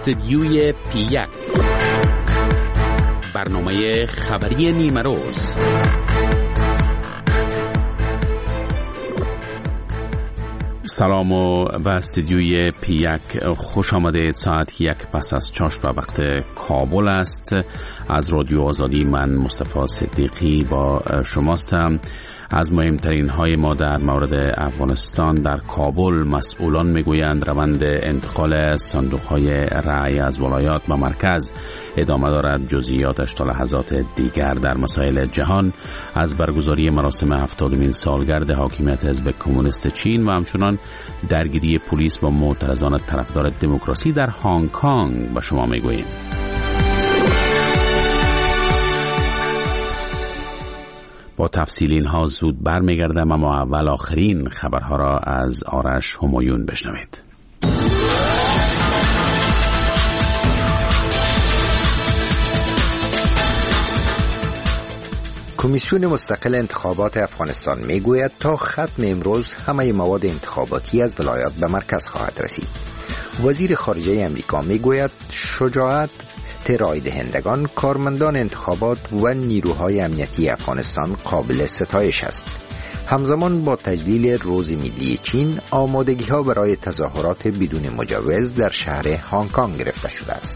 استدیوی پی1 برنامه خبری نیمه روز. سلام و به استدیوی پی1 خوش آمدید. ساعت 1 پس از چاشت وقت کابل است. از رادیو آزادی من مصطفی صدیقی با شماستم. از مهمترین های ما در مورد افغانستان در کابل: مسئولان میگویند روند انتقال صندوق های رأی از ولایات به مرکز ادامه دارد. جزئیاتش تا لحظات دیگر. در مسائل جهان: از برگزاری مراسم 70مین سالگرد حاکمیت حزب کمونیست چین و همچنان درگیری پلیس با معترضان طرفدار دموکراسی در هنگ کنگ به شما میگوییم. با تفصیل اینها زود برمیگردم، اما اول آخرین خبرها را از آرش همایون بشنوید. کمیسیون مستقل انتخابات افغانستان میگوید تا ختم امروز همه مواد انتخاباتی از ولایات به مرکز خواهد رسید. وزیر خارجه امریکا میگوید شجاعت رای دهندگان، کارمندان انتخابات و نیروهای امنیتی افغانستان قابل ستایش است. همزمان با تجلیل روز ملی چین، آمادگی ها برای تظاهرات بدون مجوز در شهر هنگ کنگ گرفته شده است.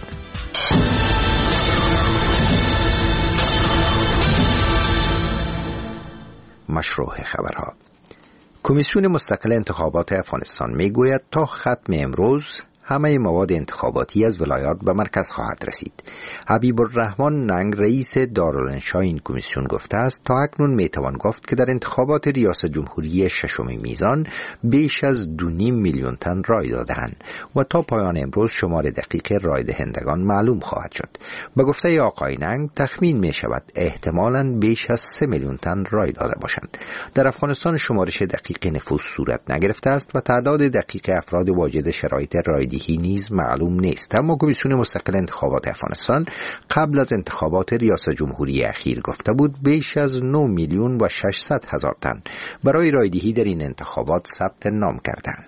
مشروع خبرها: کمیسیون مستقل انتخابات افغانستان میگوید تا ختم امروز همه مواد انتخاباتی از ولایات به مرکز خواهد رسید. حبیب الرحمن ننگ، رئیس دارالانشا این کمیسیون، گفته است تا اکنون میتوان گفت که در انتخابات ریاست جمهوری ششم میزان بیش از 2.5 میلیون تن رای دادند و تا پایان امروز شمار دقیق رای دهندگان معلوم خواهد شد. به گفته آقای ننگ تخمین می شود احتمالاً بیش از 3 میلیون تن رای داده باشند. در افغانستان شمارش دقیق نفوس صورت نگرفته است و تعداد دقیق افراد واجد شرایط رای نیز معلوم نیست. اما کمیسیون مستقل انتخابات افغانستان قبل از انتخابات ریاست جمهوری اخیر گفته بود بیش از 9,600,000 تن برای رایدهی در این انتخابات ثبت نام کردند.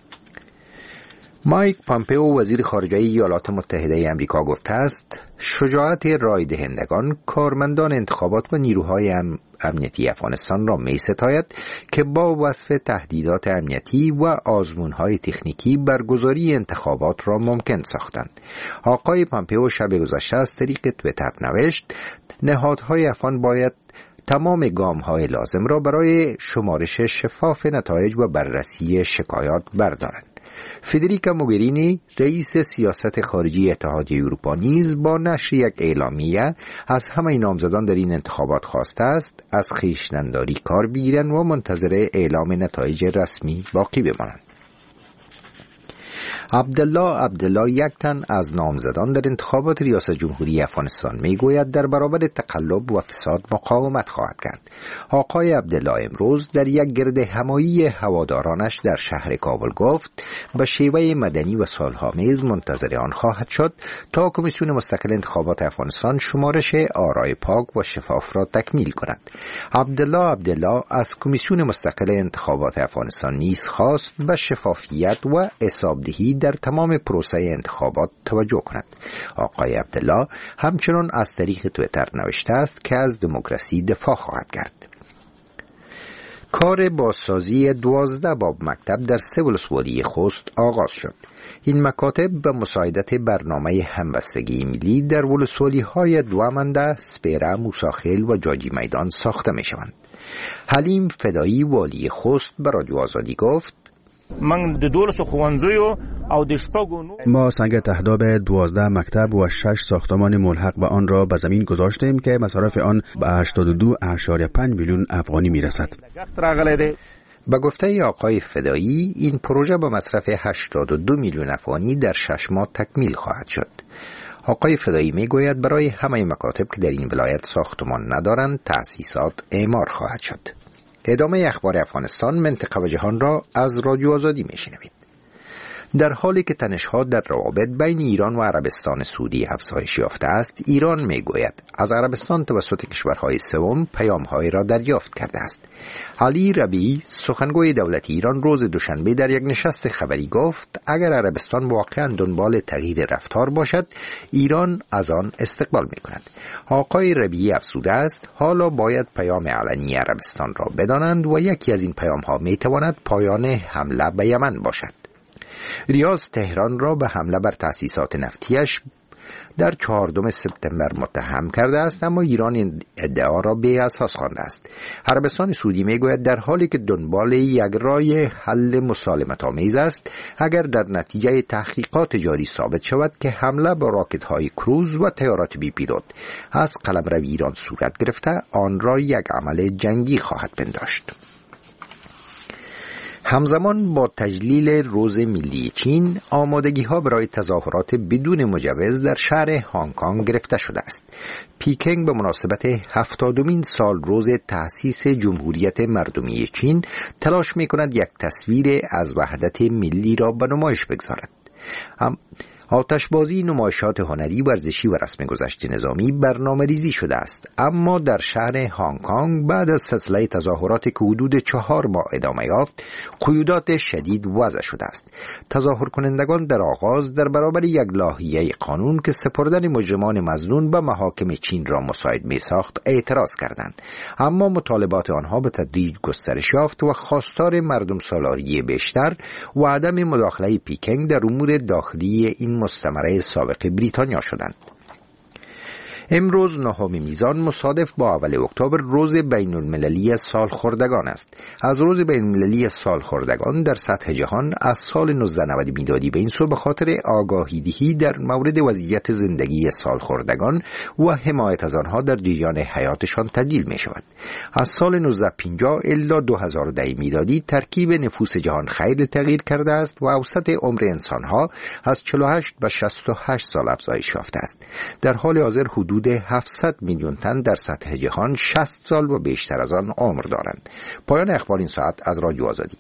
مایک پامپئو، وزیر خارجه ایالات متحده آمریکا، گفته است شجاعت رای دهندگان، کارمندان انتخابات و نیروهای امنیتی افغانستان را می ستاید که با وصف تهدیدات امنیتی و آزمون‌های تکنیکی برگزاری انتخابات را ممکن ساختند. آقای پامپئو شب گذشته از طریق توییتر نوشت نهادهای افغان باید تمام گام‌های لازم را برای شمارش شفاف نتایج و بررسی شکایات بردارند. فدریکا موگرینی، رئیس سیاست خارجی اتحادیه اروپا، نیز با نشر یک اعلامیه از همه نامزدان در این انتخابات خواسته است از خویشتن‌داری کار بگیرند و منتظر اعلام نتایج رسمی باقی بمانند. عبدالله، یک تن از نامزدان در انتخابات ریاست جمهوری افغانستان، میگوید در برابر تقلب و فساد مقاومت خواهد کرد. آقای عبدالله امروز در یک گرد همایی هوادارانش در شهر کابل گفت به شیوه مدنی و صلح‌آمیز منتظر آن خواهد شد تا کمیسیون مستقل انتخابات افغانستان شمارش آرای پاک و شفاف را تکمیل کند. عبدالله از کمیسیون مستقل انتخابات افغانستان نیز خواست به شفافیت و حسابدهی در تمام پروسه انتخابات توجه کند. آقای عبدالله همچنان از طریق توییتر نوشته است که از دموکراسی دفاع خواهد کرد. کار بازسازی 12 باب مکتب در 3 ولسوالی خوست آغاز شد. این مکاتب به مساعدت برنامه همبستگی ملی در ولسوالی های دوامنده، سپیره، موساخیل و جاجی میدان ساخته می شوند. حلیم فدایی، والی خوست، به رادیو آزادی گفت ما سنگ تهداب 12 مکتب و 6 ساختمان ملحق به آن را به زمین گذاشتیم که مصارف آن به 82.5 میلیون افغانی میرسد. به گفته آقای فدایی این پروژه با مصرف 82 میلیون افغانی در 6 ماه تکمیل خواهد شد. آقای فدایی میگوید برای همه مکاتب که در این ولایت ساختمان ندارند تأسیسات اعمار خواهد شد. ادامه اخبار افغانستان، منطقه و جهان را از رادیو آزادی میشنوید. در حالی که تنش‌ها در روابط بین ایران و عربستان سعودی افزایش یافته است، ایران میگوید از عربستان توسط کشورهای سوم پیام‌هایی را دریافت کرده است. علی ربیعی سخنگوی دولت ایران روز دوشنبه در یک نشست خبری گفت اگر عربستان واقعاً دنبال تغییر رفتار باشد، ایران از آن استقبال می‌کند. آقای ربیعی افزوده است حالا باید پیام علنی عربستان را بدانند و یکی از این پیام‌ها می‌تواند پایان حمله به یمن باشد. ریاض تهران را به حمله بر تأسیسات نفتیش در 14 سپتامبر متهم کرده است، اما ایران این ادعا را بی اساس خوانده است. عربستان سعودی میگوید در حالی که دنبال یک راه حل مسالمت‌آمیز است، اگر در نتیجه تحقیقات جاری ثابت شود که حمله با راکت‌های کروز و طیارات بی پیلوت از قلمرو ایران صورت گرفته، آن را یک عمل جنگی خواهد پنداشت. همزمان با تجلیل روز ملی چین، آمادگی‌ها برای تظاهرات بدون مجوز در شهر هنگ کنگ گرفته شده است. پیکنگ به مناسبت 70مین سال روز تأسیس جمهوریت مردمی چین تلاش می‌کند یک تصویر از وحدت ملی را به نمایش بگذارد. آتشبازی، نمایشات هنری، ورزشی و رسم گذشت نظامی برنامه ریزی شده است، اما در شهر هنگ کنگ بعد از سلسله تظاهرات که حدود 4 ماه ادامه یافت، قیودات شدید وضع شده است. تظاهر کنندگان در آغاز در برابر یک لایحه قانون که سپردن مجرمان مظنون به محاکم چین را مساعد می ساخت اعتراض کردند، اما مطالبات آنها به تدریج گسترش یافت و خواستار مردم سالاری بیشتر و عدم مداخله پیکنگ در امور داخلی این مستعمره سابق بریتانیا شدند. امروز 9 میزان مصادف با اول اکتبر روز بین المللی سالخوردگان است. از روز بین المللی سالخوردگان در سطح جهان از سال 1990 میلادی به این سو به خاطر آگاهی دهی در مورد وضعیت زندگی سالخوردگان و حمایت از آنها در جریان حیاتشان تدلیل می شود. از سال 1950 الی 2010 میلادی ترکیب نفوس جهان خیلی تغییر کرده است و اوسط عمر انسانها از 48 به 68 سال افزایش یافته است. در حال حاضر حدود 700 میلیون تن در سطح جهان 60 سال و بیشتر از آن عمر دارند. پایان اخبار این ساعت از رادیو آزادی.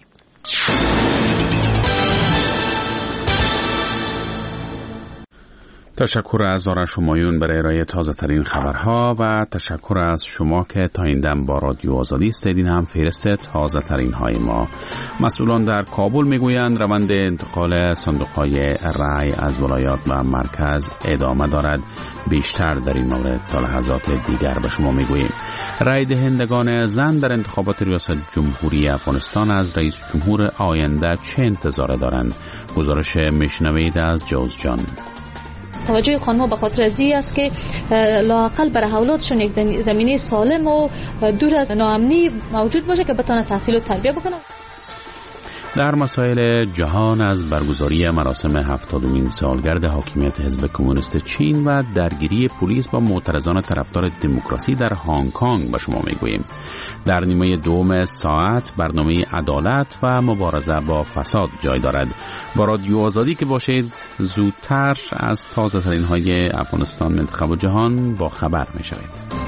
تشکر از آرش همایون برای ارائه تازه ترین خبرها و تشکر از شما که تا این دم با رادیو آزادی استیدین. هم فهرست تازه ترین های ما. مسئولان در کابل میگویند روند انتقال صندوق‌های رای از ولایات و مرکز ادامه دارد. بیشتر در این مورد تا لحظات دیگر به شما میگوییم. رای دهندگان زن در انتخابات ریاست جمهوری افغانستان از رئیس جمهور آینده چه انتظار دارند؟ گزارش میشنوید از جوز جان. توجه خانم‌ها به خاطر ازی است که لااقل برای اولادشون یک زمینه سالم و دور از ناامنی موجود باشه که بتونه تحصیل و تربیت بکنه. در مسائل جهان از برگزاری مراسم 70مین سالگرد حاکمیت حزب کمونیست چین و درگیری پلیس با معترضان طرفدار دموکراسی در هنگ کنگ به شما میگوییم. در نیمه دوم ساعت برنامه عدالت و مبارزه با فساد جای دارد. با رادیو آزادی که باشید زودتر از تازه ترین های افغانستان، منطقه و جهان با خبر می شوید.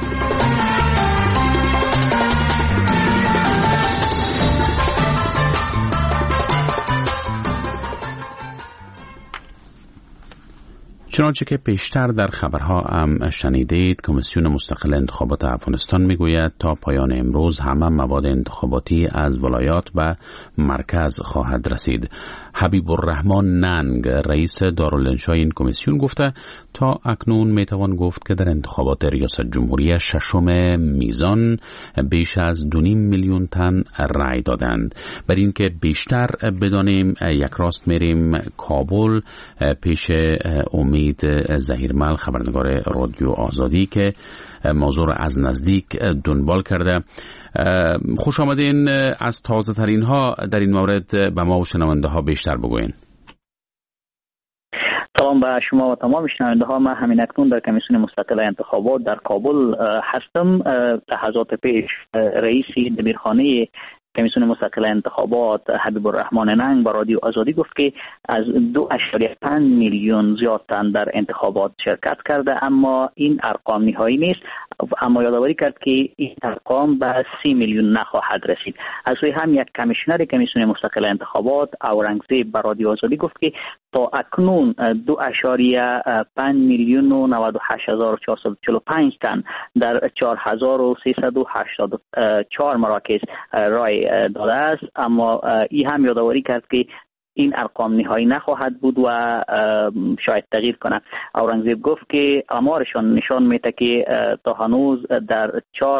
چنانچه که پیشتر در خبرها هم شنیدید، کمیسیون مستقل انتخابات افغانستان میگوید تا پایان امروز همه مواد انتخاباتی از ولایات و مرکز خواهد رسید. حبیب الرحمن ننگ، رئیس دارالانشای این کمیسیون، گفته تا اکنون میتوان گفت که در انتخابات ریاست جمهوری 6 میزان بیش از 2.5 میلیون تن رای دادند. بر این که بیشتر بدانیم یک راست میریم کابل پیش امید زهیرمل، خبرنگار رادیو آزادی که موضوع را از نزدیک دنبال کرده. خوش آمدین. از تازه ترین ها در این مورد به ما و شنونده ها بیشتر بگوین. سلام به شما و تمام شنونده ها. من همین اکنون در کمیسیون مستقل انتخابات در کابل هستم. لحظات پیش رئیس دبیرخانه کمیسیون مستقل انتخابات حبیب الرحمن ننگ با رادیو آزادی گفت که از 2.5 میلیون زیاد تن در انتخابات شرکت کرده، اما این ارقام نهایی نیست. اما یادآوری کرد که این ارقام به 30 میلیون نخواهد رسید. از سوی هم یک کمیشنر کمیسیون مستقل انتخابات اورنگزیب با رادیو آزادی گفت که تا اکنون 2.5 میلیون و 98,445 تن در 4,384 مراکز رای داده است. اما این هم یادآوری کرد که این ارقام نهایی نخواهد بود و شاید تغییر کنه. اورنگزیب گفت که آمارشان نشان میده که تا هنوز در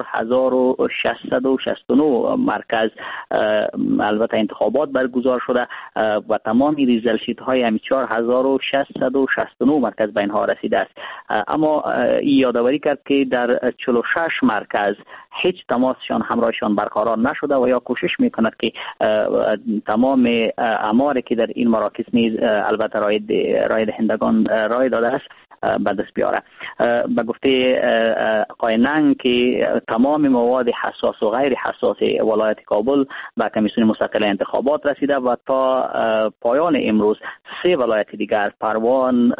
4,669 مرکز البته انتخابات برگزار شده و تمام ریزلت شیت های همین 4,669 مرکز به اینها رسیده است. اما یادآوری کرد که در 46 مرکز هیچ تماسشان همراهشان برقرار نشده و یا کوشش میکند که تمام آمار که در این مراکز نیز البته رای دهندگان رای داده است به دست بیاره. به گفته آقای ننگ که تمام مواد حساس و غیر حساس ولایت کابل به کمیسیون مستقل انتخابات رسیده و تا پایان امروز 3 ولایت دیگر پروان،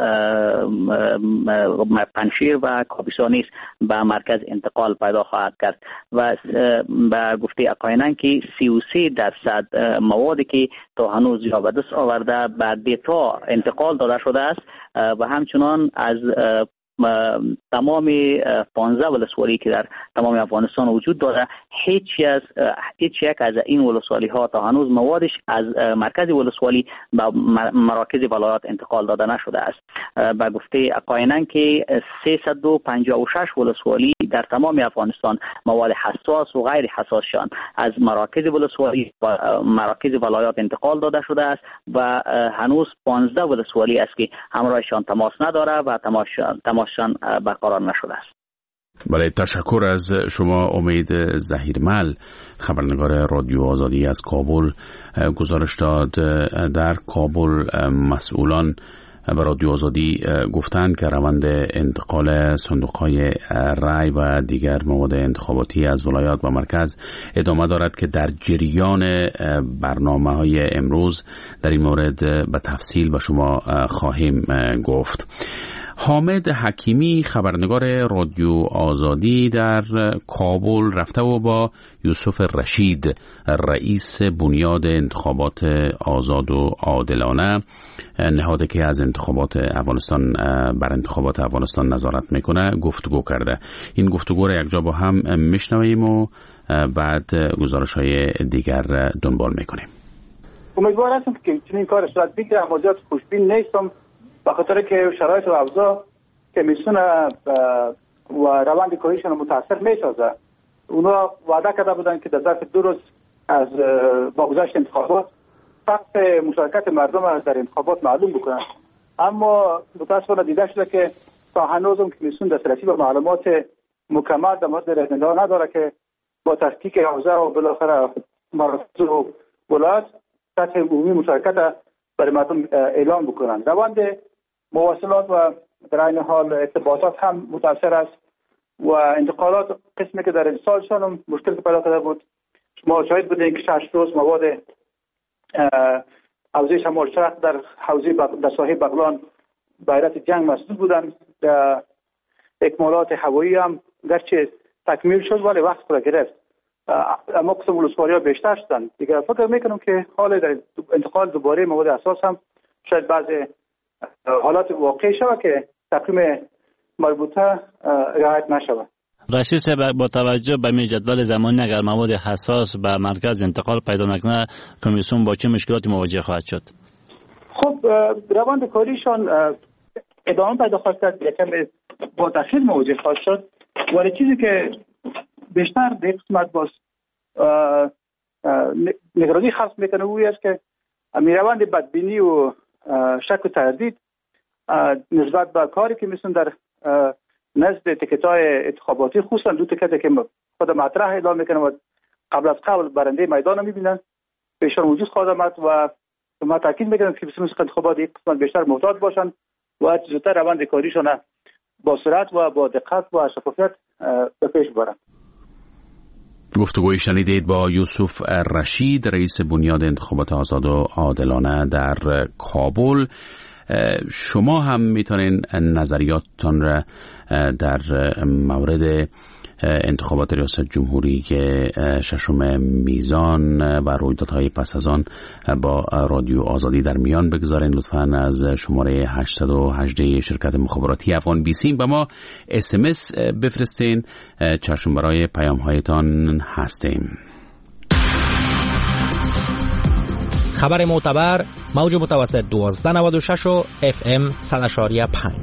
پنشیر و کاپیسا نیز به مرکز انتقال پیدا خواهد کرد. و به گفته آقای ننگ که 33% موادی که تا هنوز یا به دست آورده به دیتا انتقال داده شده است و همچنان از تمام 15 ولسوالی که در تمام افغانستان وجود داره هیچ یک از این ولسوالی ها تا هنوز موادش از مرکز ولسوالی به مراکز ولایات انتقال داده نشده است. به گفته آقای ننگ که 356 ولسوالی در تمام افغانستان مواد حساس و غیر حساسشان از مراکز ولسوالی و مراکز ولایات انتقال داده شده است و هنوز 15 ولسوالی است که همراهشان تماس نداره و تماسشان برقرار نشده است. بله، تشکر از شما امید ظهیرمل. خبرنگار رادیو آزادی از کابل گزارش داد. در کابل مسئولان و رادیو آزادی گفتند که روند انتقال صندوق‌های رای و دیگر مواد انتخاباتی از ولایات و مرکز ادامه دارد که در جریان برنامه‌های امروز در این مورد به تفصیل به شما خواهیم گفت. حامد حکیمی خبرنگار رادیو آزادی در کابل رفته و با یوسف رشید رئیس بنیاد انتخابات آزاد و عادلانه، نهادی که از انتخابات افغانستان بر انتخابات افغانستان نظارت میکنه، گفتگو کرده. این گفتگو را یکجا با هم میشنویم و بعد گزارش‌های دیگر دنبال میکنیم. امیدوار هستم که چنین کار صورت بگیره، اما زیاد خوشبین نیستم به خاطر که شرایط و اوضاع کمیسیون و روند کاریشون متاثر میسازه. اونا وعده کرده بودن که در ظرف 2 روز از با گذشت انتخابات سقف مشارکت مردم در انتخابات معلوم بکنن، اما متاسفانه دیده شده که تا هنوز هم کمیسیون دسترسی به معلومات مکمل در مورد رهنمایی نداره که با تحقیق اوضاع و بالاخره مراکز و ولایات سطح عمومی مشارکت برای مردم اعلام بکنن. روند مواصلات و در این حال ارتباطات هم متاثر است و انتقالات قسمی که در ارسالشان هم مشکل پیدا کرده بود. شما شاهد بودین که 6 روز مواد حوزه شمال شرق در حوزه در ساحل بغلان به علت جنگ مسدود بودن. اکمالات هوایی هم گرچه تکمیل شد ولی وقت خود گرفت، اما قسم ولسوالی ها بیشتر شدن دیگه. فکر میکنم که حال در انتقال دوباره مواد اساس هم شاید بعض حالات واقعی شود که تقویم مربوطه رعایت نشود. رشید صاحب، با توجه به جدول زمانی اگر مواد حساس به مرکز انتقال پیدا نکنه کمیسیون با چه مشکلاتی مواجه خواهد شد؟ خب روند کاریشان ادامه پیدا خواهد کرد، یکم با تأخیر مواجه خواهد شد، ولی چیزی که بیشتر در قسمت باز نگرانی خلق میکنه اوی است که روند بدبینی و شک و تردید نسبت به کاری که میسن در نزد تکت‌های انتخاباتی، خصوصا 2 تکت که خود مطرح اعلام میکنه و قبل از قبل برنده میدان رو میبینن بهشون وجود خواهد آمد و ما تاکید میکنم که کمیسیون انتخابات یک قسمت بیشتر محتاط باشن و زودتر روند کاریشون با سرعت و با دقت و شفافیت به پیش برن. گفتگوی شنیدید با یوسف رشید، رئیس بنیاد انتخابات آزاد و عادلانه در کابل. شما هم میتونین نظریاتتان را در مورد انتخابات ریاست جمهوری ششم میزان و رویدادهای پس از آن با رادیو آزادی در میان بگذارین. لطفاً از شماره 818 شرکت مخابراتی افغان بیسیم به ما SMS بفرستین. چشم برای پیام هایتان هستیم. خبر معتبر، موج متوسط 1296 و FM 100.5.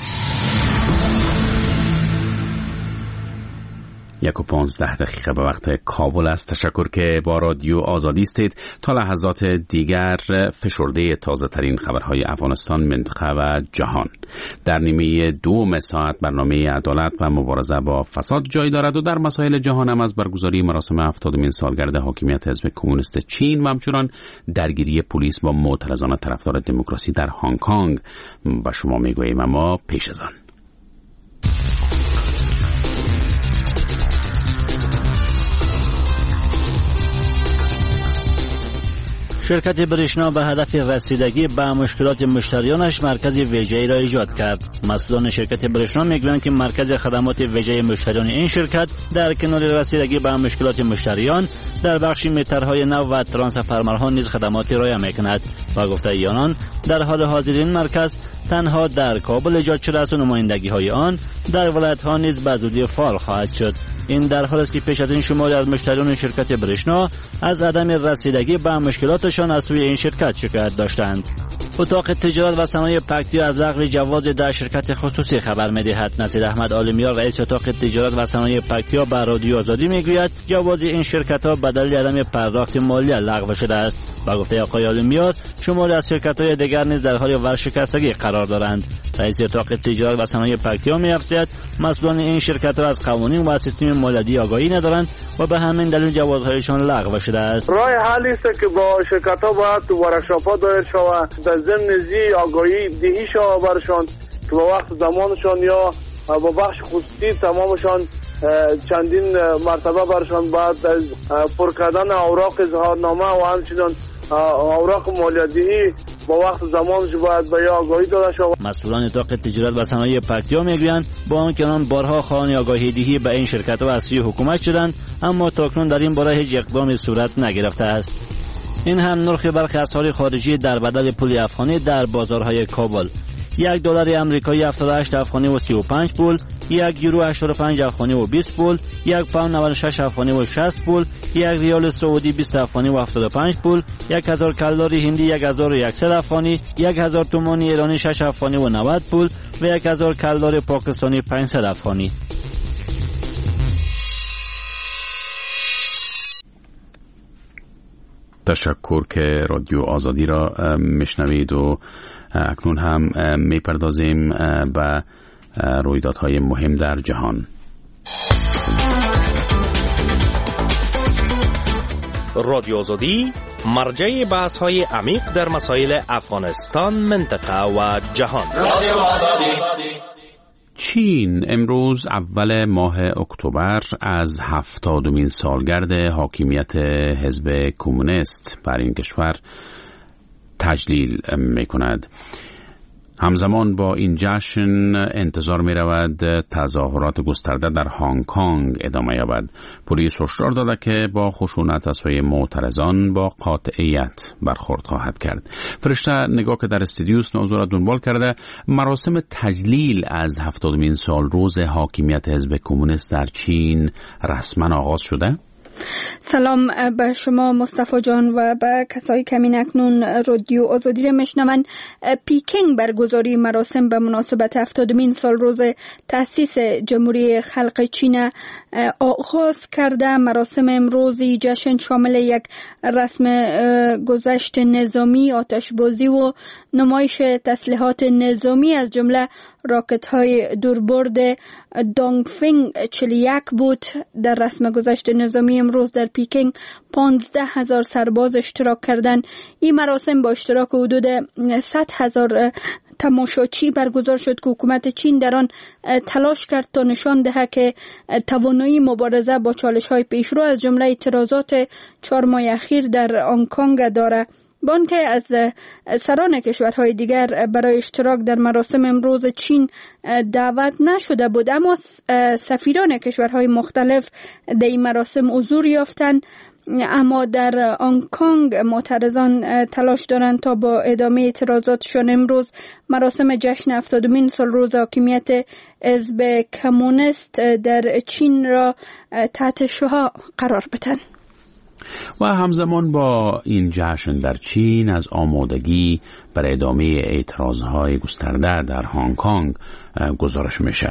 1:15 به وقت کابل است. تشکر که با رادیو آزادی استید. تا لحظات دیگر فشرده تازه ترین خبرهای افغانستان، منطقه و جهان در نیمه دوم ساعت برنامه عدالت و مبارزه با فساد جای دارد و در مسائل جهان هم از برگزاری مراسم 70مین سالگرد حاکمیت حزب کمونیست چین و همچنان درگیری پلیس با معترضان طرفدار دموکراسی در هنگ کنگ با شما میگوییم. اما پیش از آن شرکت برشنا به هدف رسیدگی به مشکلات مشتریانش مرکز ویژه‌ای را ایجاد کرد. مسئولان شرکت برشنا میگویند که مرکز خدمات ویژه مشتریان این شرکت در کنار رسیدگی به مشکلات مشتریان در بخش مترهای نو و ترانسفرمرها نیز خدمات ارائه میکند و گفته آنان در حال حاضر این مرکز تنها در کابل ایجاد شده است و نمایندگی‌های آن در ولایت‌ها نیز به زودی فعال خواهد شد. این در حالی است که پیش از این شماری از مشتریان شرکت برشنا از عدم رسیدگی به مشکلاتشان از سوی این شرکت شکایت داشتند. اتاق تجارت و صنایع پکتیا از لغو جواز در شرکت خصوصی خبر می‌دهد. نصیر احمد عالمیار، رئیس اتاق تجارت و صنایع پکتیا، به رادیو آزادی میگوید جواز این شرکت‌ها به دلیل عدم پرداخت مالیه لغو شده است. با گفته آقای عالمیار، شماری از شرکت‌های دیگر نیز در حال ورشکستگی قرار دارند. رئیس اتاق تجارت و صنایع پکتیا می‌افزاید مسئولان این شرکت‌ها از قوانین و سیستم مالیاتی آگاهی ندارند و به همین دلیل جوازهایشان لغو شده است. راه حلی است که با شرکت‌ها باید ورکشاپ‌ها دایر شود، در ضمن زی آگاهی دهی شود برشان که با وقت زمانشان یا با بخش خصوصی تمامشان چندین مرتبه برشان باید پر کردن اوراق اظهارنامه و همچنین اوراق مالیاتی با وقت زمانش باید به آگاهی داده شود. مسئولان اتاق تجارت و صنایع پکتیا میگویند با آنکه آنان بارها خواهان آگاهی دهی به این شرکت‌ها از سوی حکومت شدند، اما تاکنون در این باره هیچ اقدامی صورت نگرفته است. این هم نرخ برخی اسعار خارجی در بدل پول افغانی در بازارهای کابل: $1 آمریکایی 78 افغانی و 35 پول، €1 85 افغانی و 20 پول، £1 96 افغانی و 60 پول، $1 سعودی 20 افغانی و 75 پول، 1000 کالری هندی 1100 افغانی، 1000 تومان ایرانی 6 افغانی و 90 پول و 1000 کالری پاکستانی 500 افغانی. تشکر که رادیو آزادی را میشنوید و اکنون هم میپردازیم به رویدادهای مهم در جهان. رادیو آزادی مرجع بحث‌های عمیق در مسائل افغانستان، منطقه و جهان. رادیو آزادی. چین امروز اول ماه اکتبر از 70مین سالگرد حاکمیت حزب کمونیست بر این کشور تجلیل می کند. همزمان با این جشن انتظار می رود تظاهرات گسترده در هنگ کنگ ادامه یابد. پلیس هشدار داده که با خشونت از سوی معترضان با قاطعیت برخورد خواهد کرد. فرشته نگاه که در استودیوس موضوع را دنبال کرده، مراسم تجلیل از 70مین سال روز حاکمیت حزب کمونیست در چین رسما آغاز شده؟ سلام به شما مصطفی جان و به کسایی که اکنون رادیو آزادی را میشنوند. پیکینگ برگزاری مراسم به مناسبت 70مین سال روز تأسیس جمهوری خلق چین آغاز کرده. مراسم امروزی جشن شامل یک رسم گذشت نظامی، آتشبازی و نمایش تسلیحات نظامی از جمله راکت های دوربرد دونگفینگ 41 بود. در رسم گذشت نظامی امروز در پیکینگ 15,000 سرباز اشتراک کردند. این مراسم با اشتراک حدود 100,000 تماشاچی برگزار شد که حکومت چین در آن تلاش کرد تا نشان دهد که توانایی مبارزه با چالش‌های پیشرو از جمله اعتراضات 4 ماه اخیر در هنگ کنگ دارد. با آنکه از سران کشورهای دیگر برای اشتراک در مراسم امروز چین دعوت نشده بود، اما سفیران کشورهای مختلف در این مراسم حضور یافتند. اما در هنگ کنگ معترضان تلاش دارند تا با ادامه اعتراضاتشان امروز مراسم جشن 70مین سالروز حاکمیت حزب کمونیست در چین را تحت شعاع قرار بدهند. و همزمان با این جشن در چین از آمادگی برای ادامه اعتراضهای گسترده در هنگ کنگ گزارش میشه.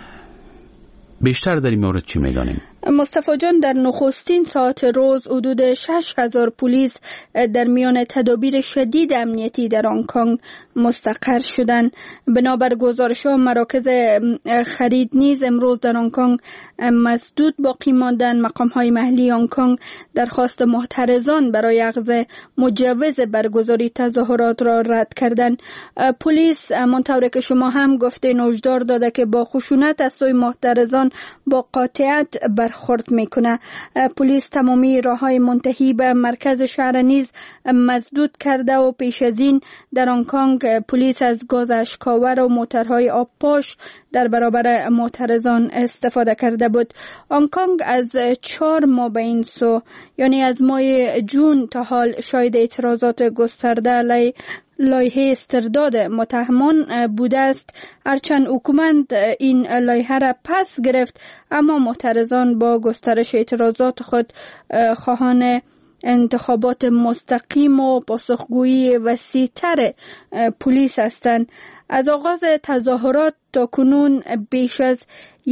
بیشتر در این مورد چی میدانیم؟ مصطفی جان، در نخستین ساعت روز حدود 6,000 پلیس در میان تدابیر شدید امنیتی در هنگ کنگ مستقر شدند. بنابر گزارش‌ها مراکز خرید نیز امروز در هنگ کنگ مسدود باقی ماندند. مقام‌های محلی هنگ کنگ درخواست معترضان برای اخذ مجوز برگزاری تظاهرات را رد کردند. پلیس همانطور که شما هم گفتین هشدار داده که با خشونت از سوی معترضان با قاطعیت برخورد میکنه. پلیس تمامی راه‌های منتهی به مرکز شهر نیز مسدود کرده و پیش از این در هنگ کنگ پلیس از گاز اشک‌آور و موترهای آبپاش در برابر معترضان استفاده کرده بود. هنگ کنگ از 4 ماه به این سو، یعنی از ماه جون تا حال شاهد اعتراضات گسترده علیه لایحه استرداد متهمان بوده است. هرچند حکومت این لایحه را پس گرفت، اما معترضان با گسترش اعتراضات خود خواهان انتخابات مستقیم و پاسخگویی وسیع‌تر پلیس هستند. از آغاز تظاهرات تا کنون بیش از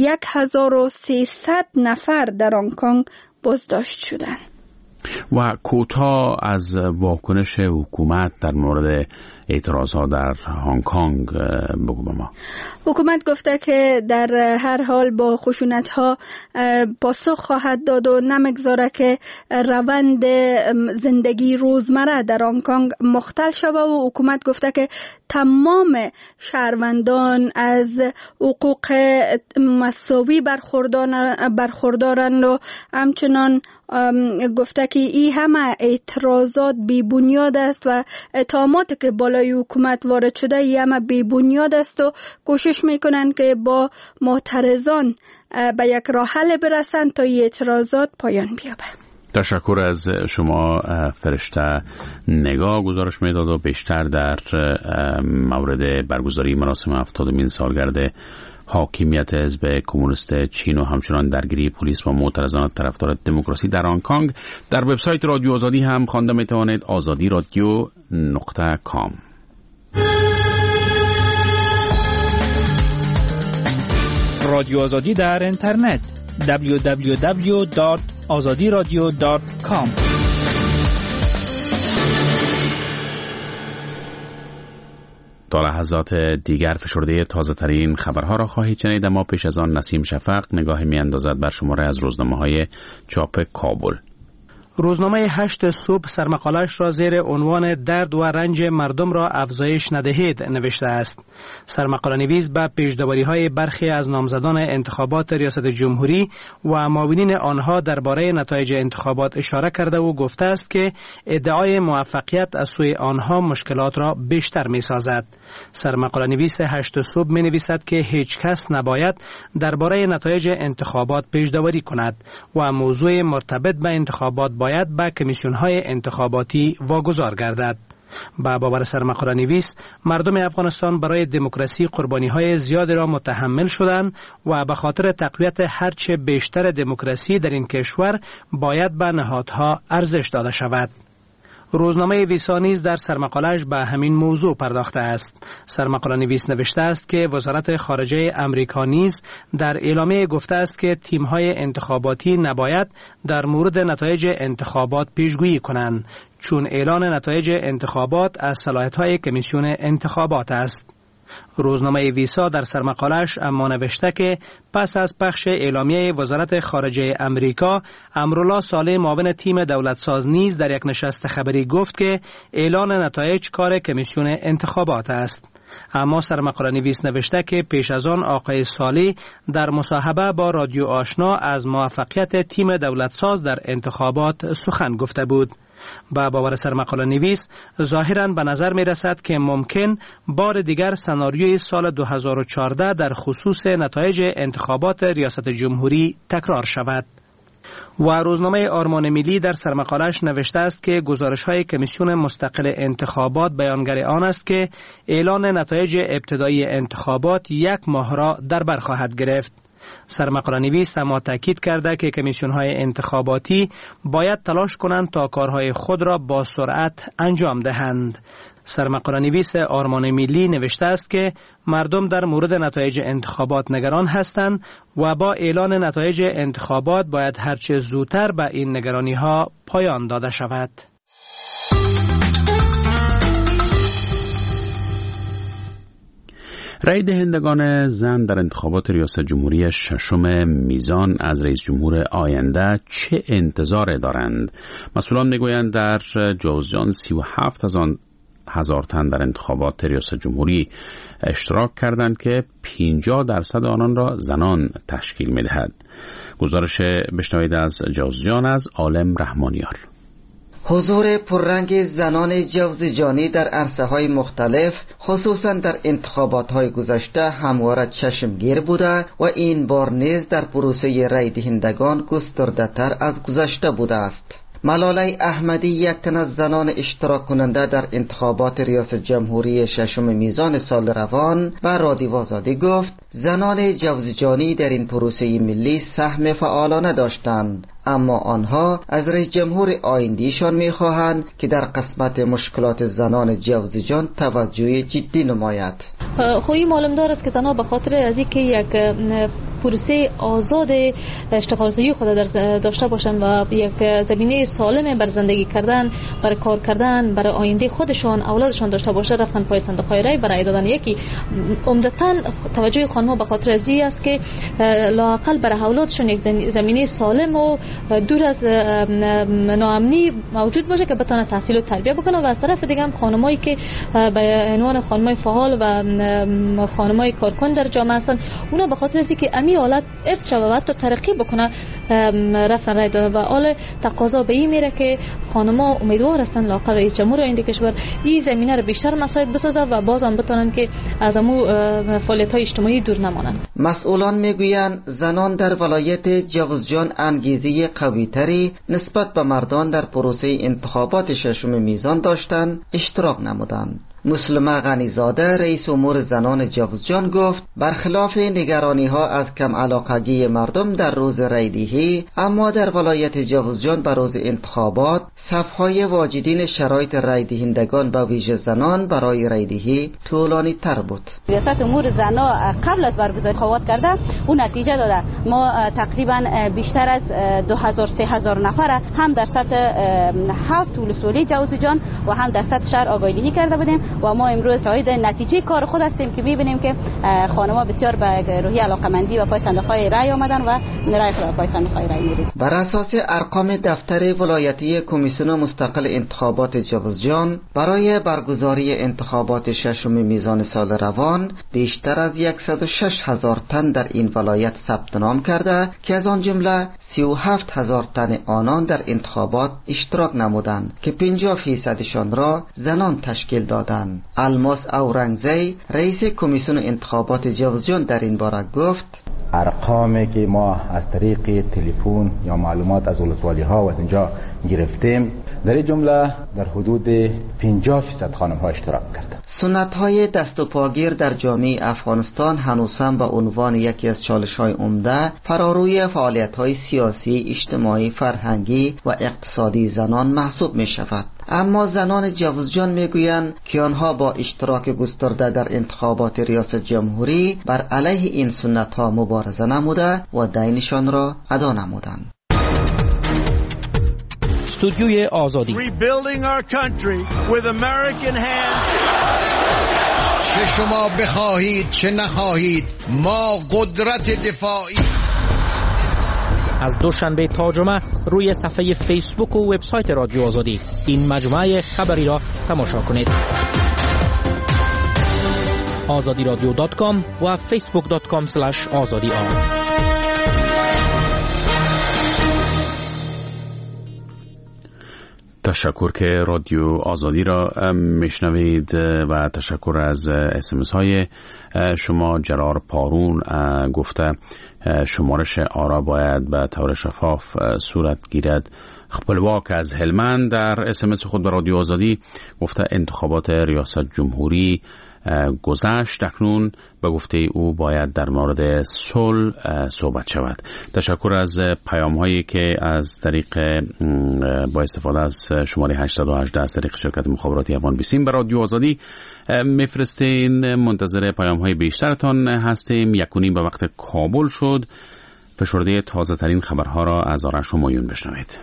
1300 نفر در هنگ کنگ بازداشت شدند. و کوتاه از واکنش حکومت در مورد اعتراضها در هنگ کنگ بگو به ما. حکومت گفته که در هر حال با خشونت‌ها پاسخ خواهد داد و نمیگذاره که روند زندگی روزمره در هنگ کنگ مختل شود و حکومت گفته که تمام شهروندان از حقوق مساوی برخوردارند و همچنان گفته که این همه اعتراضات بی بنیاد است و اتهاماتی که بالای حکومت وارد شده این همه بی بنیاد است و کوشش میکنن که با معترضان به یک راه حل برسند تا این اعتراضات پایان بیابه. تشکر از شما فرشته نگاه. گزارش میداد و بیشتر در مورد برگزاری مراسم 70مین سالگرد حاکمیت حزب کمونیست چین و همچنان درگیری پلیس با معترضان طرفدار دموکراسی در هنگ کنگ در وبسایت رادیو آزادی هم خوانده میتوانید. azadi.radio.com. رادیو آزادی در اینترنت www.azadiradio.com. تا لحظات دیگر فشرده تازه ترین خبرها را خواهید شنید، اما پیش از آن نسیم شفق نگاهی می اندازد بر شماره از روزنامه‌های چاپ کابل. روزنامه 8 صبح سرمقاله‌اش را زیر عنوان درد و رنج مردم را افزایش ندهید نوشته است. سرمقاله نویس به پیش‌داوری‌های برخی از نامزدان انتخابات ریاست جمهوری و معاونین آنها درباره نتایج انتخابات اشاره کرده و گفته است که ادعای موفقیت از سوی آنها مشکلات را بیشتر می‌سازد. سرمقاله نویس 8 صبح می‌نویسد که هیچ کس نباید درباره نتایج انتخابات پیش‌داوری کند و موضوع مرتبط به انتخابات باید به کمیسیون‌های انتخاباتی واگذار گردد. با باور سرمقاله نویس مردم افغانستان برای دموکراسی قربانی‌های زیادی را متحمل شدند و به خاطر تقویت هرچه بیشتر دموکراسی در این کشور باید به نهادها ارزش داده شود. روزنامه ویسا نیز در سرمقاله‌اش به همین موضوع پرداخته است. سرمقاله نویس نوشته است که وزارت خارجه امریکا نیز در اعلامیه گفته است که تیم‌های انتخاباتی نباید در مورد نتایج انتخابات پیشگویی کنند، چون اعلان نتایج انتخابات از صلاحیت‌های کمیسیون انتخابات است. روزنامه ویسا در سرمقالش اما نوشته که پس از پخش اعلامیه وزارت خارجه امریکا، امرالله صالح معاون تیم دولتساز نیز در یک نشست خبری گفت که اعلان نتایج کار کمیسیون انتخابات است. اما سرمقاله نویس نوشته که پیش از آن آقای صالح در مصاحبه با رادیو آشنا از موفقیت تیم دولتساز در انتخابات سخن گفته بود. با باور سرمقاله نویس ظاهراً به نظر می رسد که ممکن بار دیگر سناریوی سال 2014 در خصوص نتایج انتخابات ریاست جمهوری تکرار شود. و روزنامه آرمان ملی در سرمقالش نوشته است که گزارش‌های کمیسیون مستقل انتخابات بیانگر آن است که اعلان نتایج ابتدایی انتخابات 1 ماه را در بر خواهد گرفت. سرمقاله نویس اما تاکید کرده که کمیسیون‌های انتخاباتی باید تلاش کنند تا کارهای خود را با سرعت انجام دهند. سرمقاله نویس آرمان ملی نوشته است که مردم در مورد نتایج انتخابات نگران هستند و با اعلان نتایج انتخابات باید هرچه زودتر به این نگرانی‌ها پایان داده شود. رای دهندگان زن در انتخابات ریاست جمهوری ششم میزان از رئیس جمهور آینده چه انتظار دارند؟ مسئولان میگویند در جوزجان 37,000 تن در انتخابات ریاست جمهوری اشتراک کردند که 50% آنان را زنان تشکیل می‌دهد. گزارش بشنوید از جوزجان از عالم رحمانیار. حضور پررنگ زنان جوزجانی در عرصه‌های مختلف خصوصا در انتخابات‌های گذشته همواره چشمگیر بوده و این بار نیز در پروسه رای دهندگان گسترده‌تر از گذشته بوده است. ملاله احمدی، یک تن از زنان اشتراک کننده در انتخابات ریاست جمهوری ششم میزان سال روان و رادیو آزادی گفت زنان جوزجانی در این پروسه ملی سهم فعالانه داشتند، اما آنها از رئیس جمهور آینده‌شان می‌خواهند که در قسمت مشکلات زنان جوزجان توجه جدی نماید. خویی معلوم دار است که زنها به خاطر از اینکه یک پروسه آزاد اشتغالزایی خود داشته باشند و یک زمینه سالم بر زندگی کردن، برای کار کردن، برای آینده خودشان، اولادشان داشته باشه، رفتن پای صندوق‌های رای برای دادن. یکی عمدتاً توجه خانم‌ها به خاطر از این است که لااقل برای اولادشان یک زمینه سالم و دور از ناامنی موجود باشه که بتونه تحصیل و تربیت بکنه. و از طرف دیگه هم خانمایی که به عنوان خانمای فعال و خانمای کارکن در جامعه هستن، اونا به خاطر از اینکه امی حالت افت شوه و حتی ترقی بکنه رفتن رای دادن. و حال تقاضا به این میره که خانم‌ها امیدوار هستن لااقل رئیس جمهور آینده کشور این زمینه رو بیشتر مساعد بسازه و بازم بتونن که از امو فعالیت‌های اجتماعی دور نمانند. مسئولان میگویند زنان در ولایت جوزجان انگیزه قوی‌تری نسبت به مردان در پروسه انتخابات ششم میزان داشتند، اشتراک نمودند. مسلمه غنیزاده رئیس امور زنان جوزجان گفت برخلاف نگرانی‌ها از کم علاقگی مردم در روز رایدهی، اما در ولایت جوزجان به روز انتخابات صف‌های واجدین شرایط رایدهندگان به ویژه زنان برای رایدهی طولانی تر بود. ریاست امور زنان قبل از برگزاری انتخابات کرده اون نتیجه داده. ما تقریبا بیشتر از 2000-3000 نفر هم در سطح 7 ولسوالی جوزجان و هم در سطح شهر آگاهی کرده بودیم و ما امروز شاهد نتیجه کار خود هستیم که می‌بینیم که خانم‌ها بسیار به روحیه علاقه‌مندی و پای صندوق‌های رای آمدن و رای خود پای صندوق‌های رای می‌ریزند. بر اساس ارقام دفتر ولایتی کمیسیون مستقل انتخابات جوزجان برای برگزاری انتخابات ششم میزان سال روان بیشتر از 106,000 تن در این ولایت ثبت نام کرده که از آن جمله 37,000 تن آنان در انتخابات اشتراک نمودند که 50% را زنان تشکیل دادند. الماس اورنگزی رئیس کمیسیون انتخابات جوزجان در این باره گفت ارقامی که ما از طریق تلفن یا معلومات از ولسوالی ها و اینجا گرفتیم در این جمله در حدود 50% خانم ها اشتراک کردند. سنت های دست و پاگیر در جامعه افغانستان هنوز هم به عنوان یکی از چالش های عمده فراروی فعالیت های سیاسی، اجتماعی، فرهنگی و اقتصادی زنان محسوب می شود. اما زنان جوزجان میگویند که آنها با اشتراک گسترده در انتخابات ریاست جمهوری بر علیه این سنت ها مبارزه نموده و دینشان را ادا نمودند. استودیوی آزادی چه شما بخواهید چه نخواهید ما قدرت دفاعی. از دوشنبه تا جمعه روی صفحه فیسبوک و وبسایت رادیو آزادی این مجموعه خبری را تماشا کنید. azadiradyo.com و facebook.com/azadi. تشکر که رادیو آزادی را میشنوید و تشکر از SMS های شما. جرار پارون گفته شمارش آرا باید به طور شفاف صورت گیرد. خپلواک از هلمند در SMS خود به رادیو آزادی گفته انتخابات ریاست جمهوری گذشت، اکنون به گفته او باید در مورد صلح صحبت شود. تشکر از پیام هایی که از طریق با استفاده از شماره 818 از طریق شرکت مخابراتی افغان بیسیم به رادیو آزادی میفرستین. منتظر پیام های بیشترتان هستیم. 1:30 به وقت کابل شد. فشرده تازه ترین خبرها را از آرش همایون بشنوید.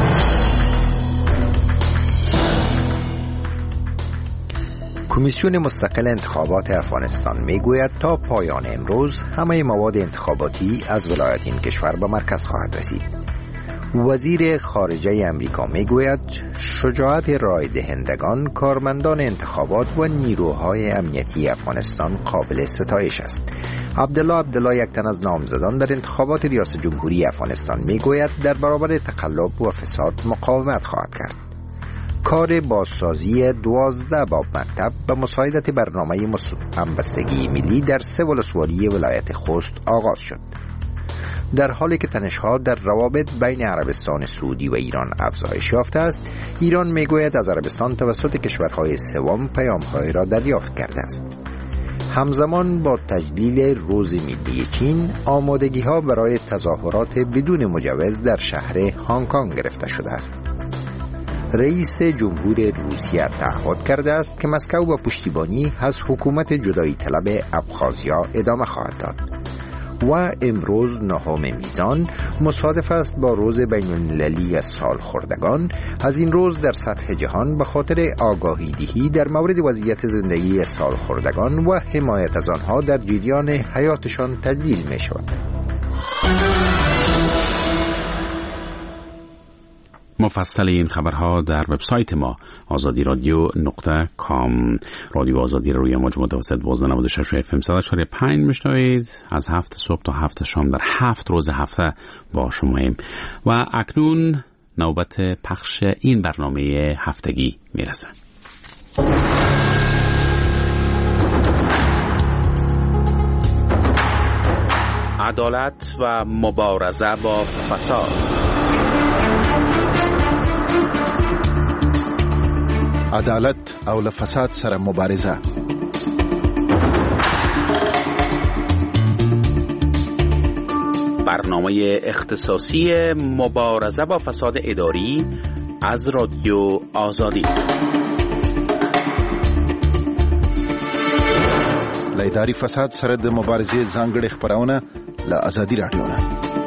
کمیسیون مستقل انتخابات افغانستان میگوید تا پایان امروز همه مواد انتخاباتی از ولایت این کشور به مرکز خواهد رسید. وزیر خارجه امریکا میگوید شجاعت رای دهندگان، کارمندان انتخابات و نیروهای امنیتی افغانستان قابل ستایش است. عبدالله یک تن از نامزدان در انتخابات ریاست جمهوری افغانستان میگوید در برابر تقلب و فساد مقاومت خواهد کرد. کار بازسازی 12 باب مکتب به مساعدت برنامه همبستگی ملی در 3 ولسوالی ولایت خوست آغاز شد. در حالی که تنش‌ها در روابط بین عربستان سعودی و ایران افزایش یافته است، ایران میگوید از عربستان توسط کشورهای سوم پیام‌های را دریافت کرده است. همزمان با تجلیل روز ملی چین، آمادگی‌ها برای تظاهرات بدون مجوز در شهر هنگ کنگ گرفته شده است. رئیس جمهور روسیه تعهد کرده است که مسکو با پشتیبانی از حکومت جدایی طلب ابخازیا ادامه خواهد داد. و امروز 9 میزان مصادف است با روز بین‌المللی سالخوردگان. از این روز در سطح جهان به خاطر آگاهی دهی در مورد وضعیت زندگی سالخوردگان و حمایت از آنها در جریان حیاتشان تجلیل می شود. مفصل این خبرها در وبسایت ما azadiradyo.com. رادیو آزادی را روی موج متوسط 1296 FM 104.5 میشنوید. از 7 صبح تا 7 شام در 7 روز هفته با شماییم و اکنون نوبت پخش این برنامه هفتگی میرسه. عدالت و مبارزه با فساد. عدالت او له فساد سره مبارزه. برنامه اختصاصی مبارزه با فساد اداری از رادیو آزادی. له اداري فساد سره د مبارزې ځانګړي خبرونه له آزادي رادیو نه.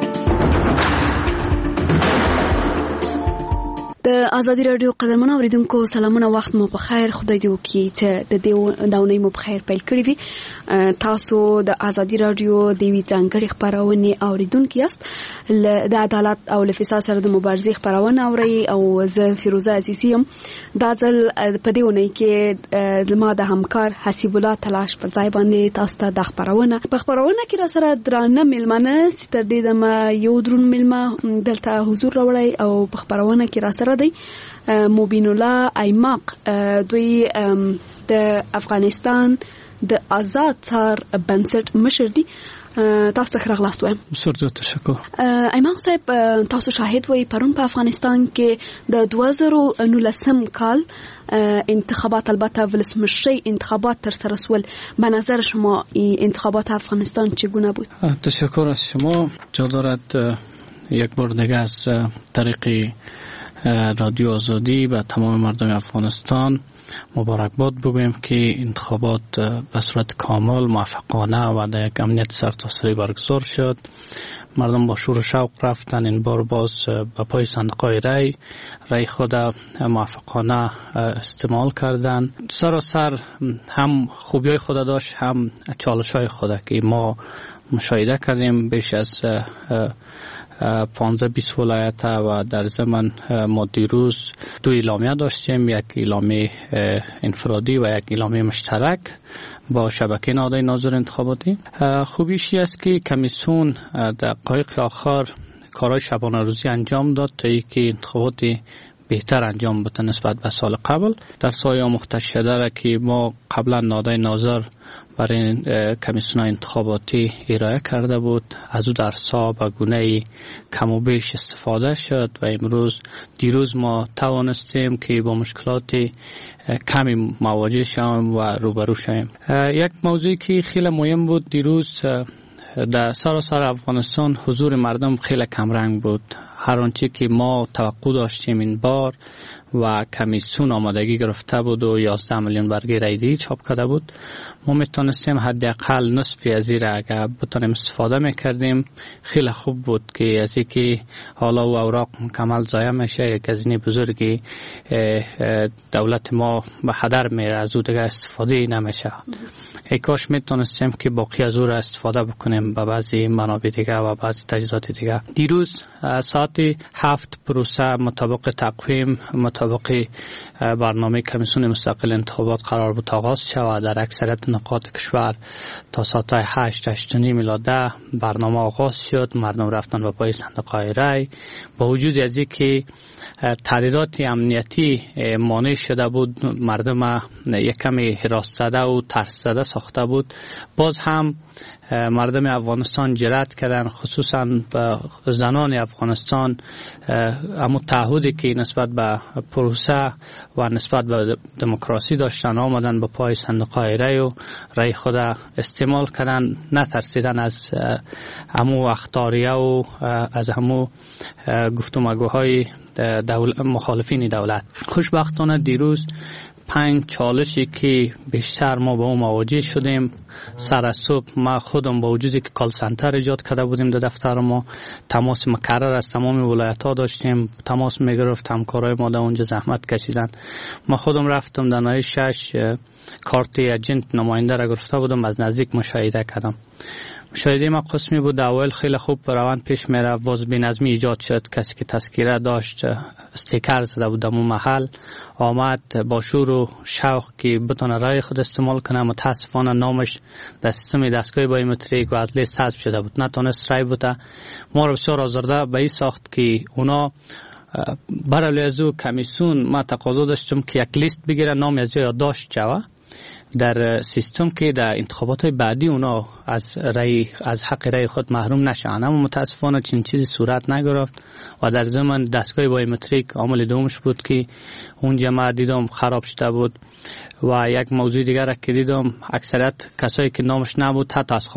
د آزادي رادیو قدرمنو اوریدونکو سلامونه، وخت مو په خیر. خدای دې وکړي چې د دې داونۍ مو په خیر پیل کړی وي. تاسو د آزادي رادیو د وی ځانګړي خبرونه اوریدونکو یاست. د عدالت او د فساد سره د مبارزې خبرونه اوري او زه فیروزه عزیزی یم. دا ځل په دې ونې کې زما د همکار حسیب الله تلاش پر ځای باندې تاسو ته د خبرونه کې را سره درانه ملمنه ستر دې د یو درون ملما دلته حضور راوړی او په خبرونه کې را سره دی مبین الله ایماق. دوی د افغانستان د آزاد څار بنسټ مشر دی. تاسو ته راغلاست وایم. سرته تشکر. ایماق صاحب، تاسو شاهد وای پرون په افغانستان کې د 2019 کال انتخابات، البته ولسمشری انتخابات تر سره سول. به نظر شما این انتخابات افغانستان چگونه بود؟ تشکر از شما. جا دارد یک بار دیگه از طریق رادیو آزادی و تمام مردم افغانستان مبارکباد بگوییم که انتخابات به صورت کامل موفقانه و در یک امنیت سرتاسری برگزار شد. مردم با شور و شوق رفتن. این بار باز به پای صندوق‌های رای خود موفقانه استعمال کردن. سراسر هم خوبی‌های خود داشت هم چالش‌های خود که ما مشاهده کردیم. بیش از 15-20 ولایت و در ضمن ما دیروز 2 اعلامیه داشتیم، یک اعلامیه انفرادی و یک اعلامیه مشترک با شبکه نهادهای ناظر انتخاباتی. خوبیش است که کمیسیون در دقایق آخر کارهای شبانه روزی انجام داد تا اینکه انتخابات بهتر انجام بده نسبت به سال قبل. در سایه آموخته شده را که ما قبلا نهادهای ناظر برای کمیسیون انتخاباتی ارائه کرده بود، از او در سا به گونه کم و بیش استفاده شد و دیروز ما توانستیم که با مشکلات کمی مواجه شویم و روبرو شویم. یک موضوعی که خیلی مهم بود دیروز در سراسر افغانستان حضور مردم خیلی کمرنگ بود. هر آنچه که ما توقع داشتیم این بار و کمیسیون آمادگی گرفته بود و 11 میلیون برگه رایدهی چاپ کرده بود، ما میتونستیم حداقل نصفی از این را اگر بتونیم استفاده میکردیم خیلی خوب بود که از اینکه حالا و اوراق مکمل ضایع میشه یک هزینه بزرگی دولت ما به هدر میره، از او دیگه استفاده نمیشه. ای کاش میتونستیم که باقی از او را استفاده بکنیم به بعضی منابع دیگه و بعضی تجهیزات دیگه. دیروز ساعت 7 پروسه مطابق تقویم مطابق برنامه کمیسیون مستقل انتخابات قرار بود آغاز شود. در اکثریت نقاط کشور تا ساعت 8-8:30 الی 10 برنامه آغاز شد. مردم رفتن به پای صندوق‌های رای. با وجود از اینکه تعدادات امنیتی مانع شده بود، مردم یک کمی هراس زده و ترس زده ساخته بود، باز هم مردم افغانستان جرأت کردن، خصوصا زنان افغانستان، اما تعهدی که نسبت به پروسه و نسبت به دموکراسی داشتن آمدن به پای صندوق‌های رای و رای خود استعمال کردن، نترسیدن از همو اخطاریه و از همو گفتگوهای مخالفین دولت. خوشبختانه دیروز 5 چالشی که بیشتر ما با اون مواجه شدیم. سر صبح ما خودم با وجودی که کال سنتر ایجاد کرده بودیم در دفتر ما، تماس مکرر از تمام ولایت ها داشتیم، تماس میگرفت، همکارای ما در اونجا زحمت کشیدن. ما خودم رفتم در نهایت 6 کارت اجنت نماینده را گرفته بودم، از نزدیک مشاهده کردم. مشاهده ما قسمی بود، اول خیلی خوب روند پیش میره، باز بی‌نظمی ایجاد شد. کسی که تذکیره داشت استیکر زده بود در اون محل، آمد با شور و شوق که بتونه رای خود استعمال کنه. متاسفانه نامش در سیستم دستگاه بایومتریک و از لیست حذف شده بود، نتونست رای بده. ما رو بسیار آزرده به این ساخت که اونا برای از او کمیسیون ما تقاضا داشتم که یک لیست بگیره، نام از یادداشت جوه در سیستم که در انتخابات بعدی اونا از حق رای خود محروم نشن. اما متاسفانه چنین چیزی صورت نگرفت و در زمان دستگاه بایومتریک عامل دومش بود که اونجا ما دیدم خراب شده بود. و یک موضوع دیگر را که دیدم، اکثریت کسایی که نامش نبود حتی از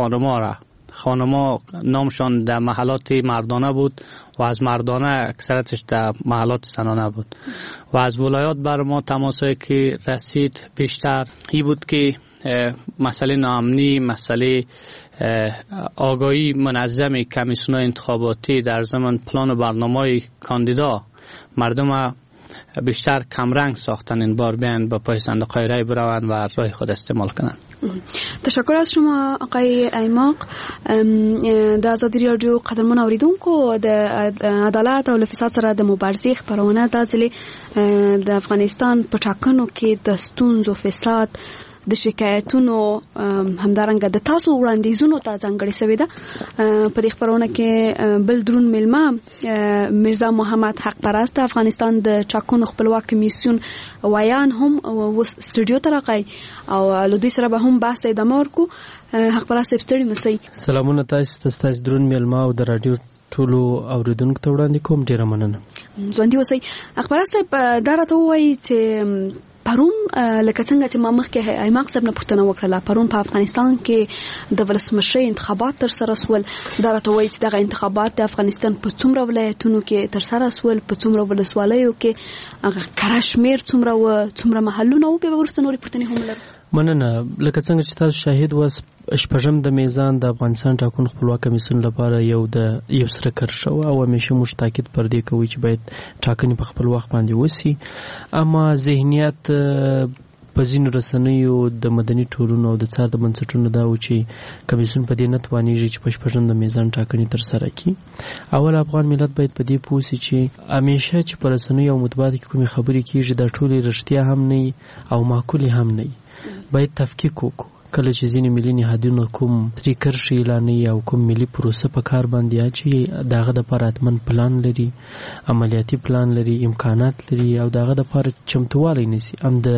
خانما نامشان در محلات مردانه بود و از مردانه اکثرتش در محلات زنانه بود. و از ولایات بر ما تماسایی که رسید بیشتر ای بود که مسئله ناامنی، مسئله آگاهی منظم کمیسیون انتخاباتی در زمان پلان و برنامه کاندیدا مردم بیشتر کمرنگ ساختن. این بار بیان با پای صندوق‌های رای بروند و رای خود استعمال کنند. تشکر از شما آقای ایماق. د آزادی رادیو قدرمن اوریدونکو د عدالت او فساد سره د مبارزې خبرونه د ځلې د افغانستان په ټاکنو کې د ستونزو فساد د شکایتونو همدارنګه د تاسو وړاندیزونو ته ځانګړې شوې ده. په دې خبرونه کې بل درون ملما مرزا محمد حق پرست افغانستان د ټاکنو خپلواک کمیسیون وایان هم استودیو ته راغی او له دوی سره به هم بحث ادامه ورکو. حق پرست ستړي مسئ. سلامونه تاسو درون ملما او د رادیو ټولو اوریدونکو ته وړاندې کوم. ډیره مننه. ځوندي اوسئ. حق پرست دا راته وایي چې پرون لکه څنګه چې ما مخکې ایماق صاحب نه پوښتنه وکړه پرون په افغانستان کې د ولسمشرۍ انتخابات تر سره سول دا راته وایي چې دغه انتخابات د افغانستان په څومره ولایتونو کې تر سره سول په څومره ولسوالیو کې هغه کره شمېر څومره و څومره محلونه و به ورسته نورې پوښتنې هم لرو. مننه. لکه څنګه چې تاسو شاهد واس شپږم د میزان د افغانستان ټاکنو خپلواک کمیسیون لپاره یو سره کار شو او همیشه موږ تاکید پر دې کوي چې باید ټاکنې په خپل وخت باندې وسی. اما ذهنیت په ځینو رسنیو د مدني ټولنو او د څار د بنسټونو دا و چې کمیسیون په دې نه توانیږي چې په شپږم د میزان ټاکنې ترسره کړي. اول افغان ملت باید په دې پوه شي چې همیشه چې په رسنیو او مطبوعاتو کې کومې خبرې کېږي دا ټولې رښتیا هم نه او معقولې هم نه. باید تفکیک وکړو کله چې ځینې ملي نهادونه کوم کرښې اعلانوي او کوم ملي پروسه په کار باندې اچوي دغه دپاره حتما پلان لري، عملیاتي پلان لري، امکانات لري او دغه دپاره چمتووالی نیسي هم د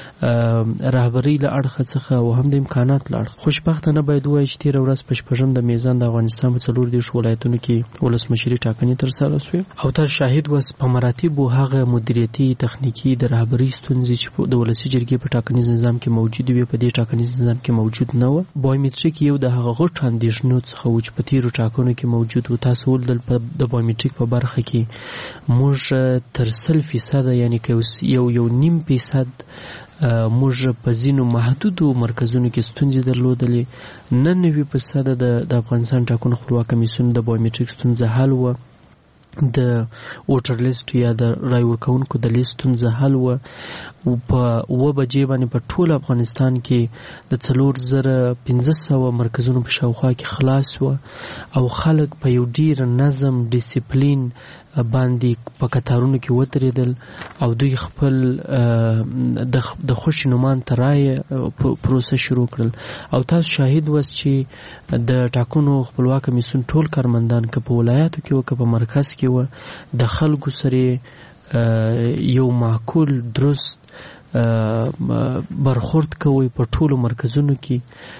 رهبرۍ له اړخه څخه او هم د امکانات له اړخه. خوشبختانه باید ووایو چې تېره ورځ په شپږم د میزان د افغانستان په 34 ولایتونو کې ولسمشري ټاکنې ترسره شوې او تاسو شاهد واست په مراتبو هغه مدیریتي تخنیکي د رهبرۍ ستونزې چې د ولسي جرګې په ټاکنیز نظام کې موجود وي په دې ټاکنیز نظام کې موجود نه و. بایومټریک یو د هغه غټ اندېښنو څخه و چې په تېرو ټاکنو کې موجود و. تاسو ولدل د بایومټریک په برخه کې موږ تر 100% یعنی که یو نیم فیصد موږ په ځینو محدودو مرکزونو کې ستونزې درلودلې. 99% د افغانستان ټاکنو خپلواک کمیسیون د بایومټریک ستونزه حل و، د ووټر لیست یا د رای ورکوونکو د لیست ستونزه حل و. په 9 بجې باندې په ټول افغانستان کې د 4500 مرکزونو په شاوخوا کې خلاص و او خلک په یو ډیر نظم ډیسپلین باندې په کتارونو کې ودرېدل او دوی خپل د خوشي نومان ترای پروسه شروع کړل. او تاسو شاهد واست چې د ټاکنو خپلواک کمیسیون ټول کارمندان که په ولایاتو کې و که په مرکز کې و د خلکو سره یو معقول درست برخورد کوي په ټولو مرکزونو کې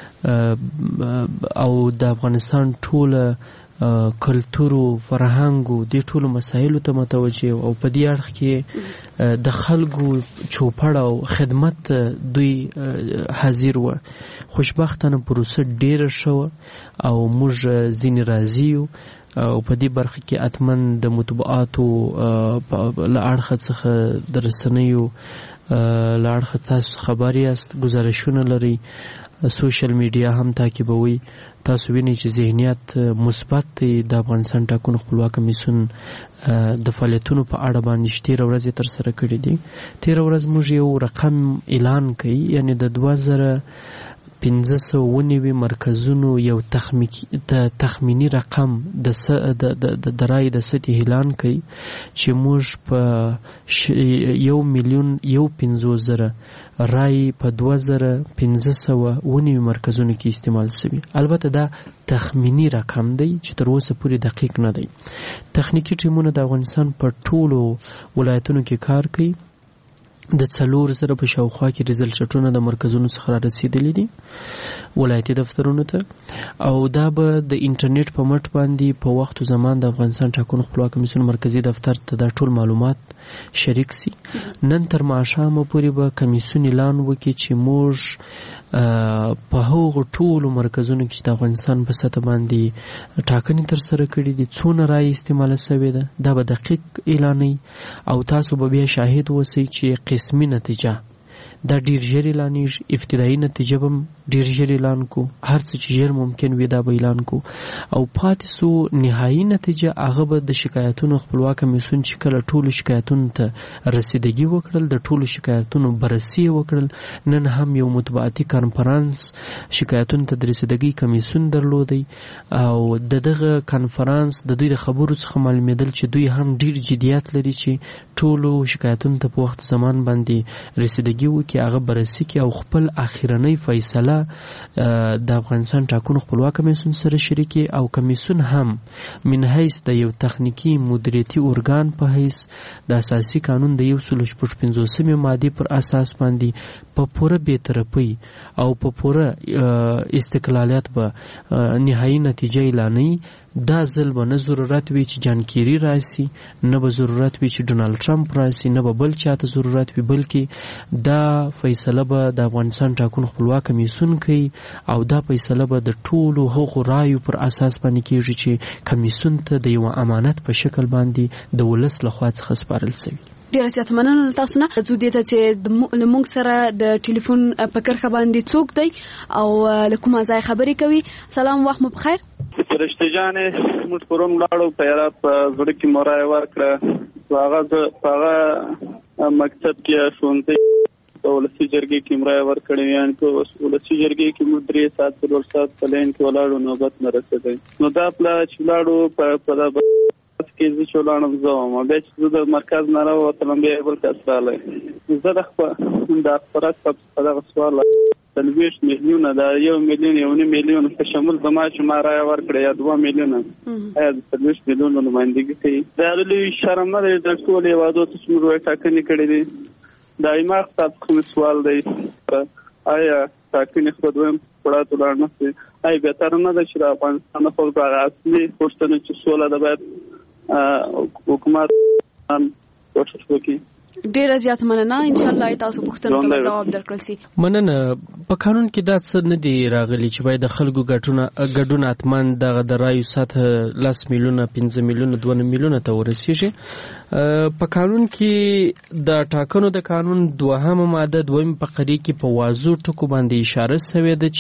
او د افغانستان ټوله کلتورو فرهنګو د ټولو مسایلو ته متوجه او په دې اړخ کې د خلکو چوپړ او خدمت دوی حاضر و. خوشبختانه پروسه ډیره شو او موږ ځینې راضي یو او په دې برخه کې اتمن د مطبوعاتو له اړخه څخه د رسنیو له اړخه تاسو خبر یاست، ګزارشونه لري، سوشل میډیا هم تعقیبوي. تاسو وینئ چې ذهنیت مثبت دی. د افغانستان ټاکنو خپلواک کمیسیون د فعالیتونو په اړه باندې 13 ورځې ترسره کړي دي. 13 ورځ موږ یو رقم اعلان کړي، یعنی د 2590 مرکزونو یو تخمینی رقم د رای د سطحې اعلان کړي چې موږ په 1,050,000 رای په 2590 مرکزونو کې استعمال شوي. البته دا تخمینی رقم دی چې تر اوسه پورې دقیق نه دی. تخنیکی ټیمونه د افغانستان په ټولو ولایتونو کې کار کوي. د 4,000 په شاوخوا کې ریزلټونه د مرکزونو څخه را رسیدلي دي ولایتي دفترونو ته او دا به د انټرنیټ په مټ باندې په وخت او زمان د افغانستان ټاکنو خپلواک کمیسیون مرکزی دفتر ته دا ټول معلومات شریک سي. نن تر ماښامه پورې به کمیسیون اعلان وکړي چې موږ په هغو ټولو مرکزونو کې چې د افغانستان په سطح باندې ټاکنې ترسره کړي دي څونه رای استعماله شوې ده. دا به دقیق اعلانوي او تاسو به بیا شاهد اوسئ چې قسمي نتیجه دا ډیر ژر اعلانېږي. ابتدایي نتیجه به ډیر ژر اعلان کو، هر څه چې ژر ممکن وي دا به اعلان کو او پاتې سو نهایي نتیجه هغه به د شکایتونو خپلواک کمیسیون چې کله ټولو شکایتونو ته رسیدګي وکړل، د ټولو شکایتونو بررسي وکړل. نن هم یو مطبوعاتي کانفرنس شکایتونو ته د رسیدګي کمیسیون درلودی او دغه کانفرنس د دوی د خبرو څخه معلومېدل چې دوی هم ډیر جدیات لري چې ټولو شکایتونو ته په وخت زمان باندې رسیدګي وکړي، هغه بررسي کړي او خپل اخیرنۍ فیصله د افغانستان ټاکنو خپلواک کمیسیون سره شریکي او کمیسیون هم من حیث د یو تخنیکی مدیریتي ارګان په حیث د اساسي قانون د 155 ماده پر اساس باندې په پوره بی‌طرفۍ او په پوره استقلالیت به نهایي نتیجه اعلانوي دا ځل به نه ضرورت وي چې جان کیری راشي، نه به ضرورت وي چې ډونالد ټرمپ راشي، نه به بل چاته ضرورت وي، بلکې دا فیصله به د افغانستان ټاکنو خپلواک کمیسیون کوي او دا فیصله به د ټولو هغو رایو پر اساس باندې کیږي چې کمیسیون ته د یو امانت په شکل باندې د ولس لخوا څخه سپارل شوی. ډیره زیاته مننه تاسو نه زه دې ته چې موږ سره د ټلیفون په کرخه باندې څوک دی او له کومه ځای خبرې کوي. سلام، وخت مو بخیر. فرشته جانې موږ پروم لاړو په یاره په زړه کې مورای ورکړه، هغه مکتب کې ښوونځي په ولسي جرګې کې مرای ورکړې، یعنې په ولسي جرګې کې موږ 3 ساعت 4 ساعت په لین کې ولاړو، نوبت نه رسېدی. نو دا پله چې ولاړو په کې زه چې ولاړم زه وم، بیا چې زه د مرکز نه راووتلم بیا بل کس راغلی. زه د خپرات په دغه سوال 40 میلیونه دا 1 میلیون 1.5 میلیون په شمول زما چې ما رایه ورکړې یا 2 میلیونه ایا د 40 میلیونو نمایندګي کوي. دا لوی شرم نه دی د ټول هېوادو ته چې موږ ټاکنې کړې دي. دا ایما خطاب کوم سوال دی، آیا ټاکنې خو دویم پړاو ته لاړ نه شي؟ آیا بهتره نه ده چې د افغانستان د خلکو هغه اصلي پوښتنه چې سوله ده باید حکومت کوشش وکړي؟ ډیره زیات مننه. ان شاء الله تاسو پوښتنو ته جواب درکړل شي. مننه. په قانون کې دا څه نه دی راغلی چې باید د خلکو ګډون اتمن دغه د رایو سطح 10 میلیونه 15 میلیونه 2 میلیونه ته ورسیږي. په قانون کې د ټاکنو د قانون 2 ماده 2 فقرې کې په واضح ټکو باندې اشاره شوې ده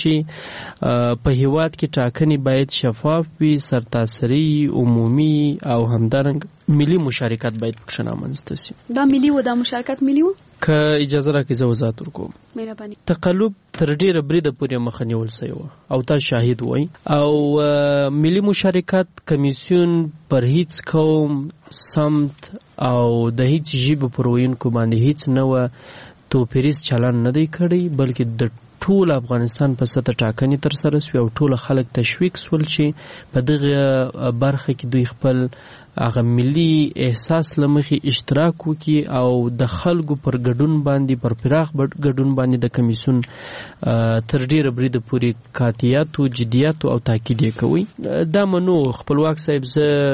چې په هیواد کې ټاکنې باید شفاف وي، سرتاسري، عمومي او همدارنګ ملي مشارکت باید پکښې رامنځته شي. دا ملي و، دا مشارکت ملي و. که اجازه راکړئ زه وضاحت ورکوم. مهرباني. تقلب تر ډیره بریده پورې مخه نیول شوی و او تا شاهد وای، او ملي مشارکت کمیسیون پر هیڅ قوم، سمت او د هیڅ ژبې پر ویونکو باندې هیڅ نوع توپیریز چلن نه دی کړی، بلکې د ټول افغانستان په سطح ټاکنې تر سره شوې او ټول خلک تشویق شول چې په دغه برخه کې دوی خپل هغه ملي احساس لمخې اشتراک وکړي او د خلکو پر ګډون باندې، پر پراخ ګډون باندې د کمیسیون تر ډیره بریده پورې قاطعیت او جدیت او تاکید یې کوي. دا منو خپلواک صاحب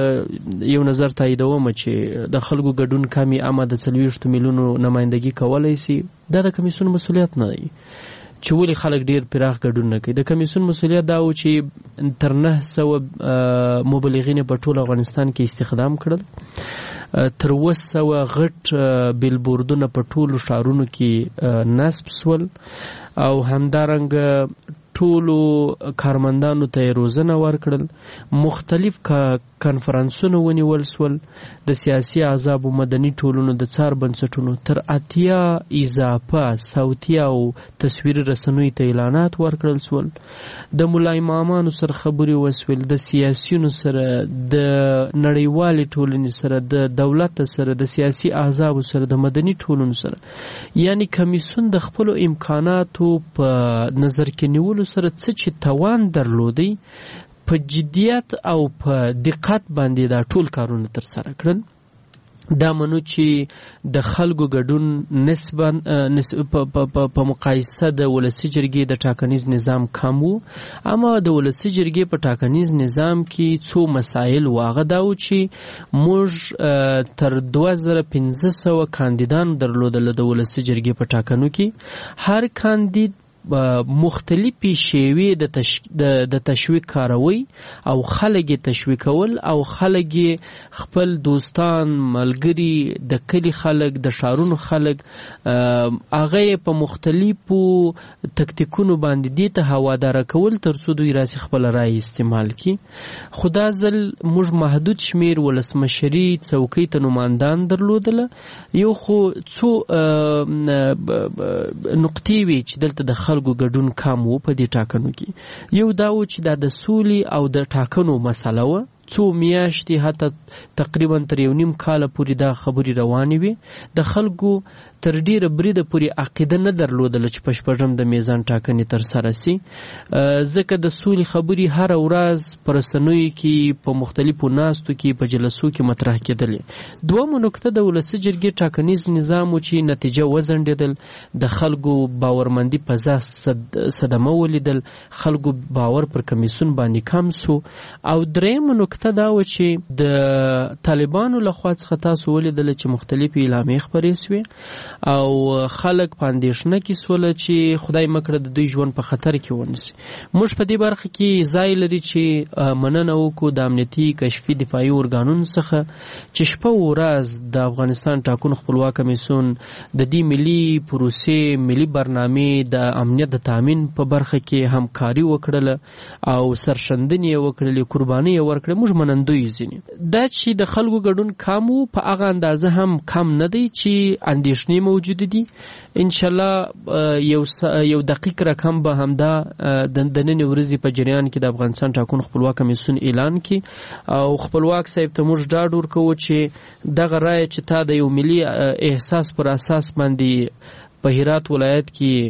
زه یو نظر تاییدوم چې د خلکو ګډون کمی اما د 40 میلیونو نمایندګي کولای شي. دا د کمیسیون مسؤلیت نه دی چې ولې خلک ډیر پراخ ګډون نه کوي. د کمیسیون مسؤلیت دا و چې تر 900 مبلغین په ټول افغانستان کې استخدام کړل، تر 200 غټ بیلبوردونه په ټولو ښارونو کې نصب سول او همدارنګ ټولو کارمندانو ته روزنه ورکړل، مختلف کنفرانسونه ونیول سول، د سیاسي احزاب او مدني ټولنو د څار بنسټونو تر 80 اضافه صوتي او تصویري رسنیو ته اعلانات ورکړل سول، د ملا امامانو سره خبرې وسول، د سیاسيونو سره، د نړیوالې ټولنې سره، د دولت سره، د سیاسي احزاب سره، د مدني ټولنو سره. یعنی کمیسیون د خپل امکاناتو په نظر کې نیولو سره څه چې توان درلودي په جدیت او په دقت باندې دا ټول کارونه تر سره کړل. دا منو چې د خلکو ګډون نسبت په مقایسه د ولسي جرګې د ټاکنیز نظام کم وو، اما د ولسي جرګې په ټاکنیز نظام کې څو مسایل واغه دا و چې موږ تر 2500 کاندیدان درلودل د ولسي جرګې په ټاکنو کې. هر کاندید مختلفی شیوې د تشویق کاروي او خلک تشویقول او خلک خپل دوستان، ملګری، د کلی خلک، د شارونو خلک هغه په مختلفو تکتیکونو باندې دي ته هوادار کول تر څو دوی راسي خپل رائے استعمال کی. خدا ځل موږ محدود شمیر ولسمشری څوکۍ ته نمایندان درلودل، یو خو څو نقطې وی چې دلته د خلکو ګډون کم وو په دې ټاکنو کې. یو دا و چې دا د سولې او د ټاکنو مسله وه څو میاشتې حتی تقریبا تر 1.5 کال پورې دا خبرې روانې وي. د خلکو تر ډیره بریده پورې عقیده نه درلودله چې په شپږم د میزان ټاکنې ترسره سي، ځکه د سولې خبرې هره ورځ په رسنیو کې په مختلفو ناستو کې په جلسو کې مطرح کېدلې. دویمه نکته د ولسي جرګې ټاکنیز نظام و چې نتیجه وځنډېدل، د خلکو باورمندي په ځای صدمه ولیدل، خلکو باور پر کمیسیون باندې کم سو. او درېیمه نکته دا و چې د طالبانو لخوا څخه تاسو ولیدل چې مختلفې اعلامیې خپرې سوې او خلک په اندېښنه کې سول چې خدای مکړه د دوی ژوند په خطر کې ونیسي. موږ په دې برخه کې ځای لري چې مننه وکړو د امنیتي کشفي دفاعي ارګانونو څخه چې شپه ورځ د افغانستان ټاکنو خپلواک کمیسیون د دې ملي پروسې ملي برنامې د امنیت د تامین په برخه کې همکاري وکړله او سرښندنې یې وکړلې، قرباني یې ورکړې. موږ منندوی ځینې دا چې د خلکو ګډون کم و، په هغه اندازه هم کم نه دی چې اندېښنې موجود دي. انشاءالله یو دقیق رقم به همدا د نن ورځې په جریان کې د افغانستان ټاکنو خپلواک کمیسیون اعلان کړي او خپلواک صاحب ته موږ ډاډ ورکوو چې دغه رایه چې تا د یو ملي احساس پر اساس باندې په هرات ولایت کې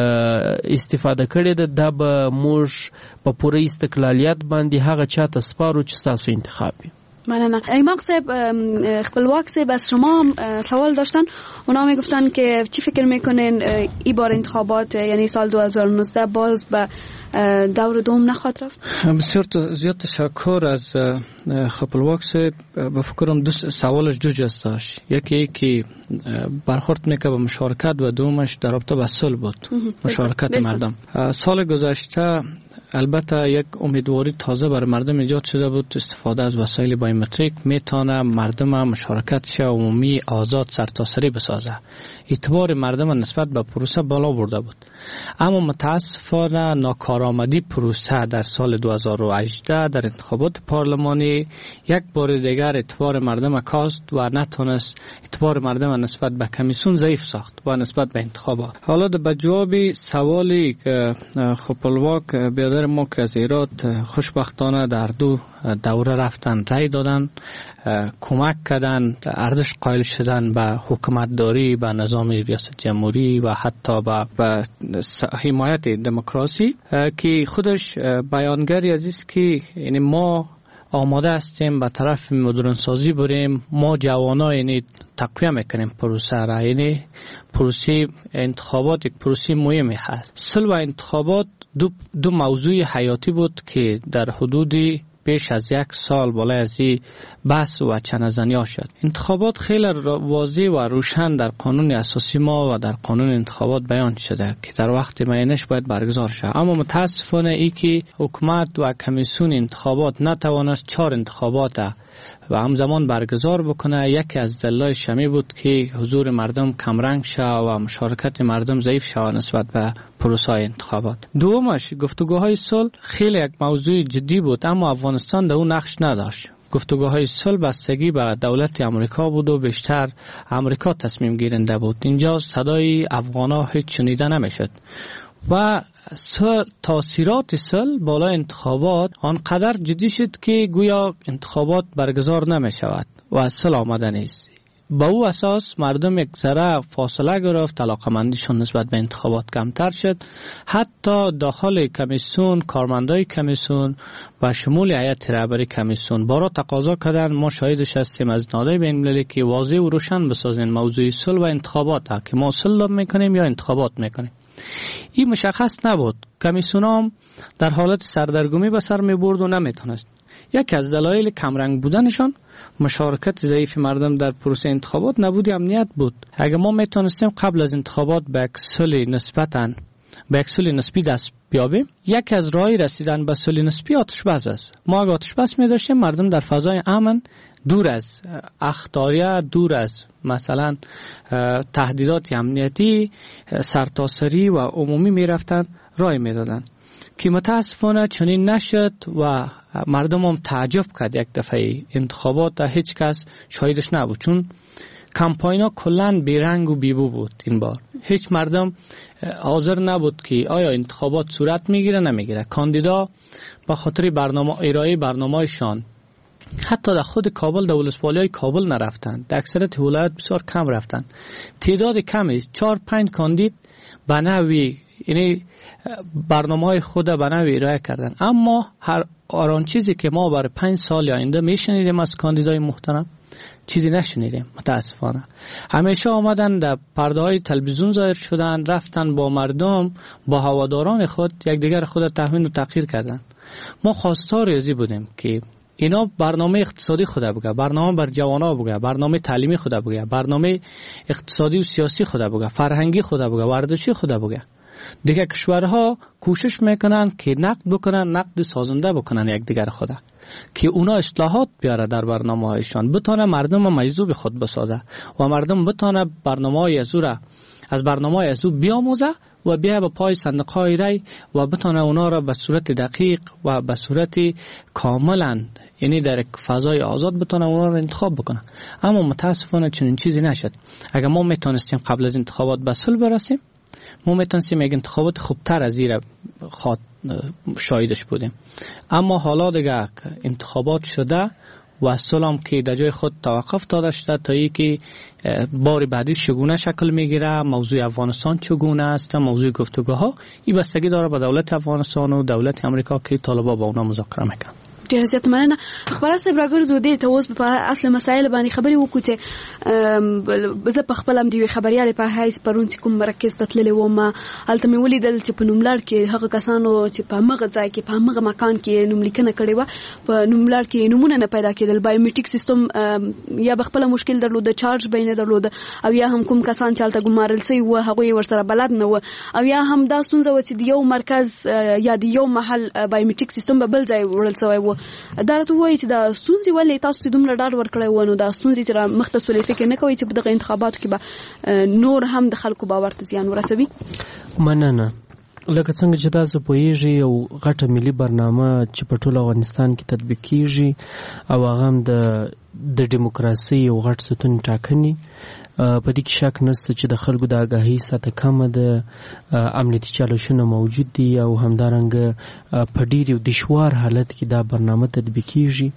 استفاده کړې ده، دا به موږ په پوره استقلالیت باندې هغه چاته سپارو چې ستاسو انتخاب وي. ممنونم. ایماق صاحب، خپلواک صاحب از شما سوال داشتن. اونا میگفتن که چی فکر میکنین این بار انتخابات یعنی سال 2019 باز به دور دوم نخواهد رفت؟ بسیار زیاد تشکر از خپلواک صاحب. به فکرم سوالش دو جز داشت، یکی که برخورد میکنه به مشارکت و دومش در رابطه با صلح بود، مشارکت مردم. سال گذشته البته یک امیدواری تازه بر مردم ایجاد شده بود، استفاده از وسایل بایومتریک میتونه مردم مشارکتش عمومی آزاد سرتاسری بسازه. اعتبار مردم نسبت به پروسه بالا برده بود، اما متاسفانه ناکارآمدی پروسه در سال 2018 در انتخابات پارلمانی یک بار دیگر اعتبار مردم کاست و نتونست اعتبار مردم نسبت به کمیسیون ضعیف ساخت و نسبت به انتخابات. حالا به جواب سوالی که خپلواک برادر ما که از ایراد خوشبختانه در دو دوره رفتن، رای دادن، کمک کردن، ارزش قائل شدن به حکومت داری، به نظام ریاست جمهوری و حتی به حمایت دموکراسی، که خودش بیانگری عزیز که یعنی ما آماده هستیم به طرف مدرن سازی بریم. ما جوانا یعنی تقویه میکنیم پروسه را، یعنی پروسه انتخابات یک پروسه مهمی هست. صلح و انتخابات دو موضوع حیاتی بود که در حدود بیش از یک سال بالای از این بحث و چنه‌زنی ها شد. انتخابات خیلی واضح و روشن در قانون اساسی ما و در قانون انتخابات بیان شده که در وقت معینش باید برگزار شد، اما متاسفانه ای که حکومت و کمیسیون انتخابات نتوانست 4 انتخابات و همزمان برگزار بکنه. یکی از دلایل شمی بود که حضور مردم کمرنگ شد و مشارکت مردم ضعیف شد نسبت به پروسه انتخابات. دومش گفتگوهای صلح خیلی یک موضوع جدی بود، اما افغانستان در اون نقش نداشت. گفتگوهای صلح بستگی به دولت امریکا بود و بیشتر امریکا تصمیم گیرنده بود. اینجا صدای افغانا هیچ شنیده نمیشد و تاثیرات صلح بالا انتخابات آنقدر جدی شد که گویا انتخابات برگزار نمی شود و صلح آمده نیست. با او اساس مردم یک ذره فاصله گرفت، علاقمندیشون نسبت به انتخابات کمتر شد. حتی داخل کمیسیون کارمندای کمیسیون و شمول هیئت رهبری کمیسیون بارا تقاضا کردن، ما شاهدش هستیم از نهادهای بین‌المللی که واضح و روشن بسازین موضوع صلح و انتخابات ها که ما صلح میکنیم یا انتخابات میکنیم. این مشخص نبود. کمیسیون هم در حالت سردرگمی به سر میبرد و نمیتونست. یکی از دلایل کمرنگ بودنشان مشارکت ضعیف مردم در پروسه انتخابات نبود امنیت بود. اگر ما میتونستیم قبل از انتخابات به یک صلح نسبی دست بیابیم، یکی از راهی رسیدن به صلح نسبی آتش‌بس است. ما اگر آتش‌بس می‌داشتیم مردم در فضای امن، دور از اخطاریه، دور از مثلا تهدیدات امنیتی سرتاسری و عمومی میرفتن، رای میدادن که متاسفانه چنین نشد و مردم هم تعجب کرد. یک دفعه انتخابات هیچ کس شاهدش نبود، چون کمپاین ها کلن بیرنگ و بیبو بود. این بار هیچ مردم حاضر نبود که آیا انتخابات صورت میگیره نمیگیره. کاندیدا با خاطر ارائه برنامه‌شان حتی در خود کابل در ولسوالی‌های کابل نرفتن، در اکثریت ولایات بسیار کم رفتن. تعداد کمی 4-5 کاندید به نوعی یعنی برنامه‌های خود به نوعی ارائه کردن. اما هر آن چیزی که ما برای 5 سال آینده میشنیدیم از کاندیدای محترم چیزی نشنیدیم متاسفانه. همیشه آمدن در پرده‌های تلویزیون ظاهر شدن، رفتن با مردم، با هواداران خود یکدیگر خود تحقیر و تحقیر کردن. ما خواستار ازی بودیم که اینا برنامه اقتصادی خود بگه، برنامه بر جوانا بگه، برنامه تعلیمی خود بگه، برنامه اقتصادی و سیاسی خود بگه، فرهنگی خود بگه، ورزشی خود بگه. دیگه کشورها کوشش میکنن که نقد بکنن، نقد سازنده بکنن یکدیگر خود، که اونا اصلاحات بیاره در برنامه هایشان، بتونه مردم مجذوب خود بسازه و مردم بتونه برنامه های از برنامه های ازو بیاموزه و بیا به پای صندوق های رای و بتونه اونا را به صورت دقیق و به صورت کاملا یعنی در فضای آزاد بتونه اونا را انتخاب بکنه. اما متاسفانه چنین چیزی نشد. اگر ما میتونستیم قبل از انتخابات به صلح برسیم، ما میتونستیم یک انتخابات خوبتر از این شاهدش بودیم. اما حالا دیگه انتخابات شده و سلام که در جای خود توقف داده شده تا ای که بار بعدی چگونه شکل میگیره، موضوع افغانستان چگونه است، موضوع گفتگوها، این بستگی داره به دولت افغانستان و دولت امریکا که طالبا با اونا مذاکره میکنن. ډیر زیات مننه. خبره صاحب راګرځو دې ته اوس په اصل مسایل باندې خبرې وکړو چې زه په خپل هم د یوې خبریالې په حیث پرون چې کوم مرکز ته تللی وم، هلته مې ولیدل چې په نوملړ کې هغه کسانو چې په همغه ځای کې په همغه مکان کې نوملیکنه کړې وه، په نوملړ کې نومونه نه پیدا کېدل. بایومیټریک سیستم یا به خپله مشکل درلوده، چارج به یې نه درلوده، او یا هم کوم کسان چې هلته ګمارل سوي وه هغوی ورسره بلد نه وه، او یا هم دا ستونزه وه چې د یو مرکز یا د یو محل بایومیټریک سیستم به بل ځای وړل سوی وه. دا راته وایي چې دا ستونزې ولې تاسو چې دومره ډاډ ورکړی و، نو دا ستونزې چې را مخته سولې فکر نه کوئ چې په دغه انتخاباتو کې به نور هم د خلکو باور ته زیان ورسوي؟ مننه. لکه څنګه چې تاسو پوهیږئ یو غټه ملي برنامه چې په ټول افغانستان کې تطبیق کیږي او هغه هم د ډیموکراسۍ یو غټ ستون ټاکنې، په دې کې شک نشته چې د خلکو د آګاهۍ سطحه کمه ده، امنیتي چالشونه موجود دي او همدارنګه په ډېر یو دشوار حالت کې دا برنامه تطبیق کیږي.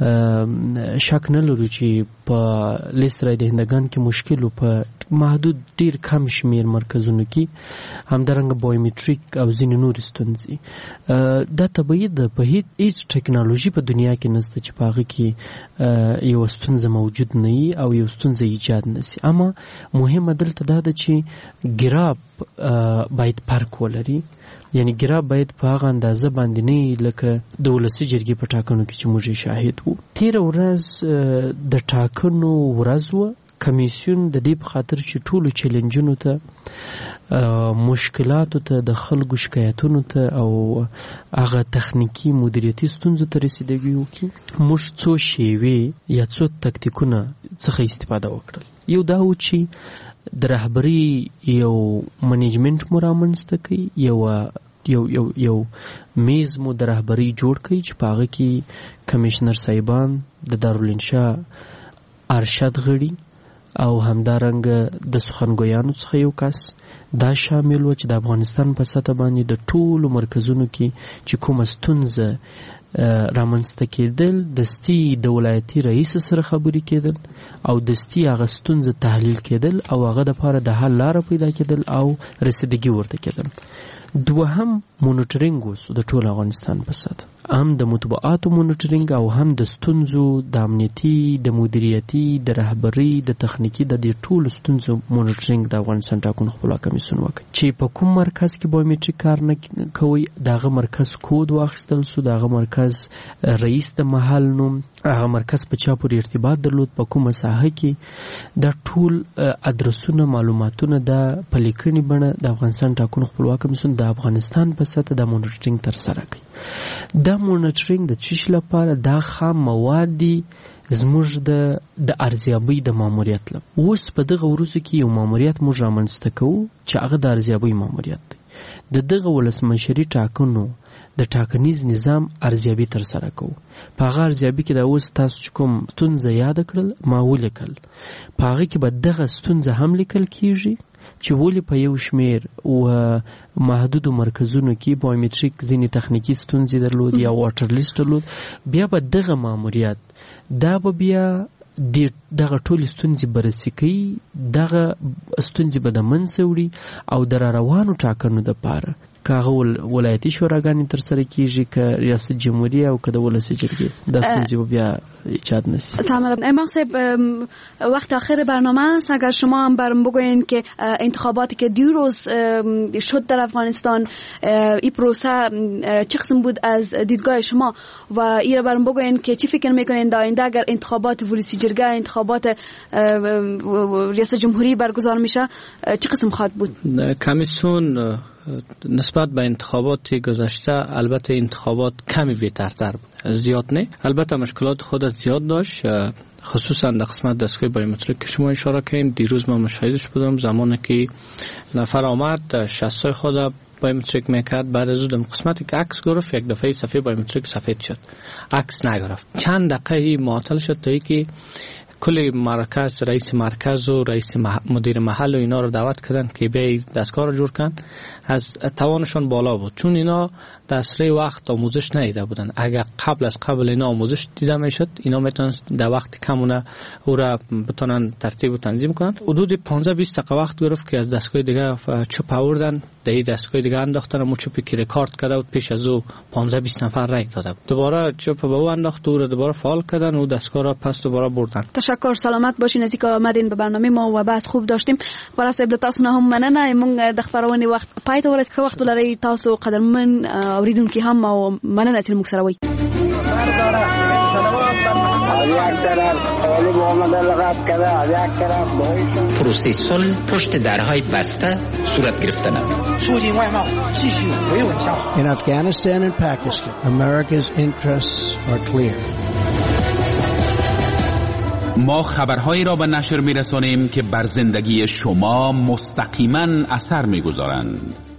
شک نه لرو چې په لیست رای دهندگان کې مشکل په محدود ډیر کم شمیر مرکزونو کې همدارنګه بایومیټریک او ځینې نور ستونزې دا طبیعي ده. په هیڅ ټکنالوژي په دنیا کې نشته چې په هغه کې یو ستونزه موجود نه وي او یو ستونزه ایجاد نشي. اما مهمه دلته دا ده چې ګراب باید فرق ولري، یعنی ګراب باید په هغه اندازه باندې نه لکه د ولسي جرګې په ټاکنو کې چې موږ شاهد وو. تېره ورځ د ټاکنو ورځ وه، کمیسیون د دې په خاطر چې ټولو چیلنجونو ته، مشکلاتو ته، د خلکو شکایتونو ته او هغه تخنیکی مدیریتي ستونزو ته رسیدګي وکړي، موږ څو شیوې یا څو تکتیکونه څخه استفاده وکړل. یو دا و چې د رهبري یو منیجمنت مو رامنځته کړي، یو میز مو د رهبري جوړ کړي چې په هغه کې کمیشنر صاحبان، د دارالانشا ارشد غړي او همدارنګه د سخنګویانو څخه یو کس دا شامل و چې د افغانستان په سطح باندې د ټولو مرکزونو کې چې کومه ستونزه رامنځته کېدل دستي د ولایتي رئیس سره خبرې کېدل او دستي هغه ستونزه تحلیل کېدل او هغه دپاره د حل لاره پیدا کېدل او رسیدګي ورته کېدل. دوهم مونیټرینګ وسو د ټول افغانستان په سطح، هم د مطبوعاتو مونیټرینګ او هم د ستونزو د امنیتي، د مدیریتي، د رهبري، د تخنیکی، د دې ټولو ستونزو مونیټرینګ د افغانستان ټاکنو خپلواک کمیسیون وکړي. چې په کوم مرکز کې بایومیټریک کار نه کوي، دغه مرکز کود واخیستل سو، دغه مرکز رئیس د محل نوم، هغه مرکز په چا پورې ارتباط درلود، په کومه ساحه کې، دا ټول ادرسونه، معلوماتونه د په لیکنې بڼه د افغانستان ټاکنو خپلواک کمیسیون د افغانستان په سطح د مونیټرینګ ترسره کوي. دا مونیټرینګ د چیش لپاره دا خام مواد دي زموږ د ارزیابۍ د ماموریت لپاره. اوس په دغه وروسته کې یو ماموریت موږ رامنځته کوو چې هغه د ارزیابۍ ماموریت دی. د دغه ولسمشري ټاکنو د ټاکنیز نظام ارزیابي ترسره کوو. په هغه ارزیابي کې د اوس تاسو چې کوم ستونزه یاد کړل ما ولیکل، په هغه کې به دغه ستونزه هم لیکل کیږي چې ولې په یو شمیر و محدودو مرکزونو کې بایومیټریک ځینې تخنیکی ستونزې درلود یا واټر لیست درلود. بیا به دغه ماموریت دا به بیا دغه ټول ستونزې بررسي کوي، دغه ستونزې به د منځه وړي او د روانو ټاکنو دپاره که هغه ولایتي شوراګانې ترسره کیږي، که ریاست جمهوری او که د ولسي جرګې، دا ستونزې به بیا ایجاد نشي. سلام امام صاحب، وقت آخر برنامه است، اگر شما هم برام بگوین که انتخاباتی که دیروز شد در افغانستان این پروسه چه قسم بود از دیدگاه شما و این برام بگوین که چی فکر میکنین در آینده اگر انتخابات ولسی جرگه، انتخابات ریاست جمهوری برگزار میشه چه قسم خواهد بود؟ کمیسیون نسبت به انتخابات گذشته البته انتخابات کمی بهترتر بود، زیاد نه، البته مشکلات خود زیاد داشت، خصوصا در قسمت دستگاه بایومتریک که شما اشاره کردین. دیروز من مشاهدش بودم زمانی که نفر آمد شخصای خود بایومتریک میکرد، بعد از اون قسمتی که عکس گرفت یک دفعه صفحه بایومتریک سفید شد، عکس نگرفت. چند دقیقه معطل شد تا اینکه کل مرکز، رئیس مرکز و رئیس مدیر محل و اینا رو دعوت کردن که بیای دستگاه رو جور کن. از توانشون بالا بود، چون اینا در اسرع وقت آموزش ندیده بودن. اگر قبل اینا آموزش دیده میشد، اینا میتونن در وقت کمونه او را بتونن ترتیب و تنظیم کنن. حدود 15-20 دقیقه وقت گرفت که از دستگاه دیگه چوب آوردن، در دستگاه دیگه انداختن، و چوبی که رکورد کرده بود پیش از او 15-20 نفر رای داده بود. دوباره چوب به او انداخت، او را دوباره فعال کردن و دستگاه را پس دوباره بردن. تشکر، سلامت باشین از اینکه آمدین به برنامه ما و بحث خوب داشتیم. برای صاحب تاسو نه هم مننه، موږ د خبرونې وخت پای ته ورسېږو. وخت لري تاسو قدرمن اوریدونکي هم او مننه چې موږ سره وي. پروسه صلح پشت درهای بسته صورت گرفته نبود. In Afghanistan and Pakistan, America's interests are clear. ما خبرهایی را به نشر می‌رسانیم که بر زندگی شما مستقیما اثر می‌گذارند.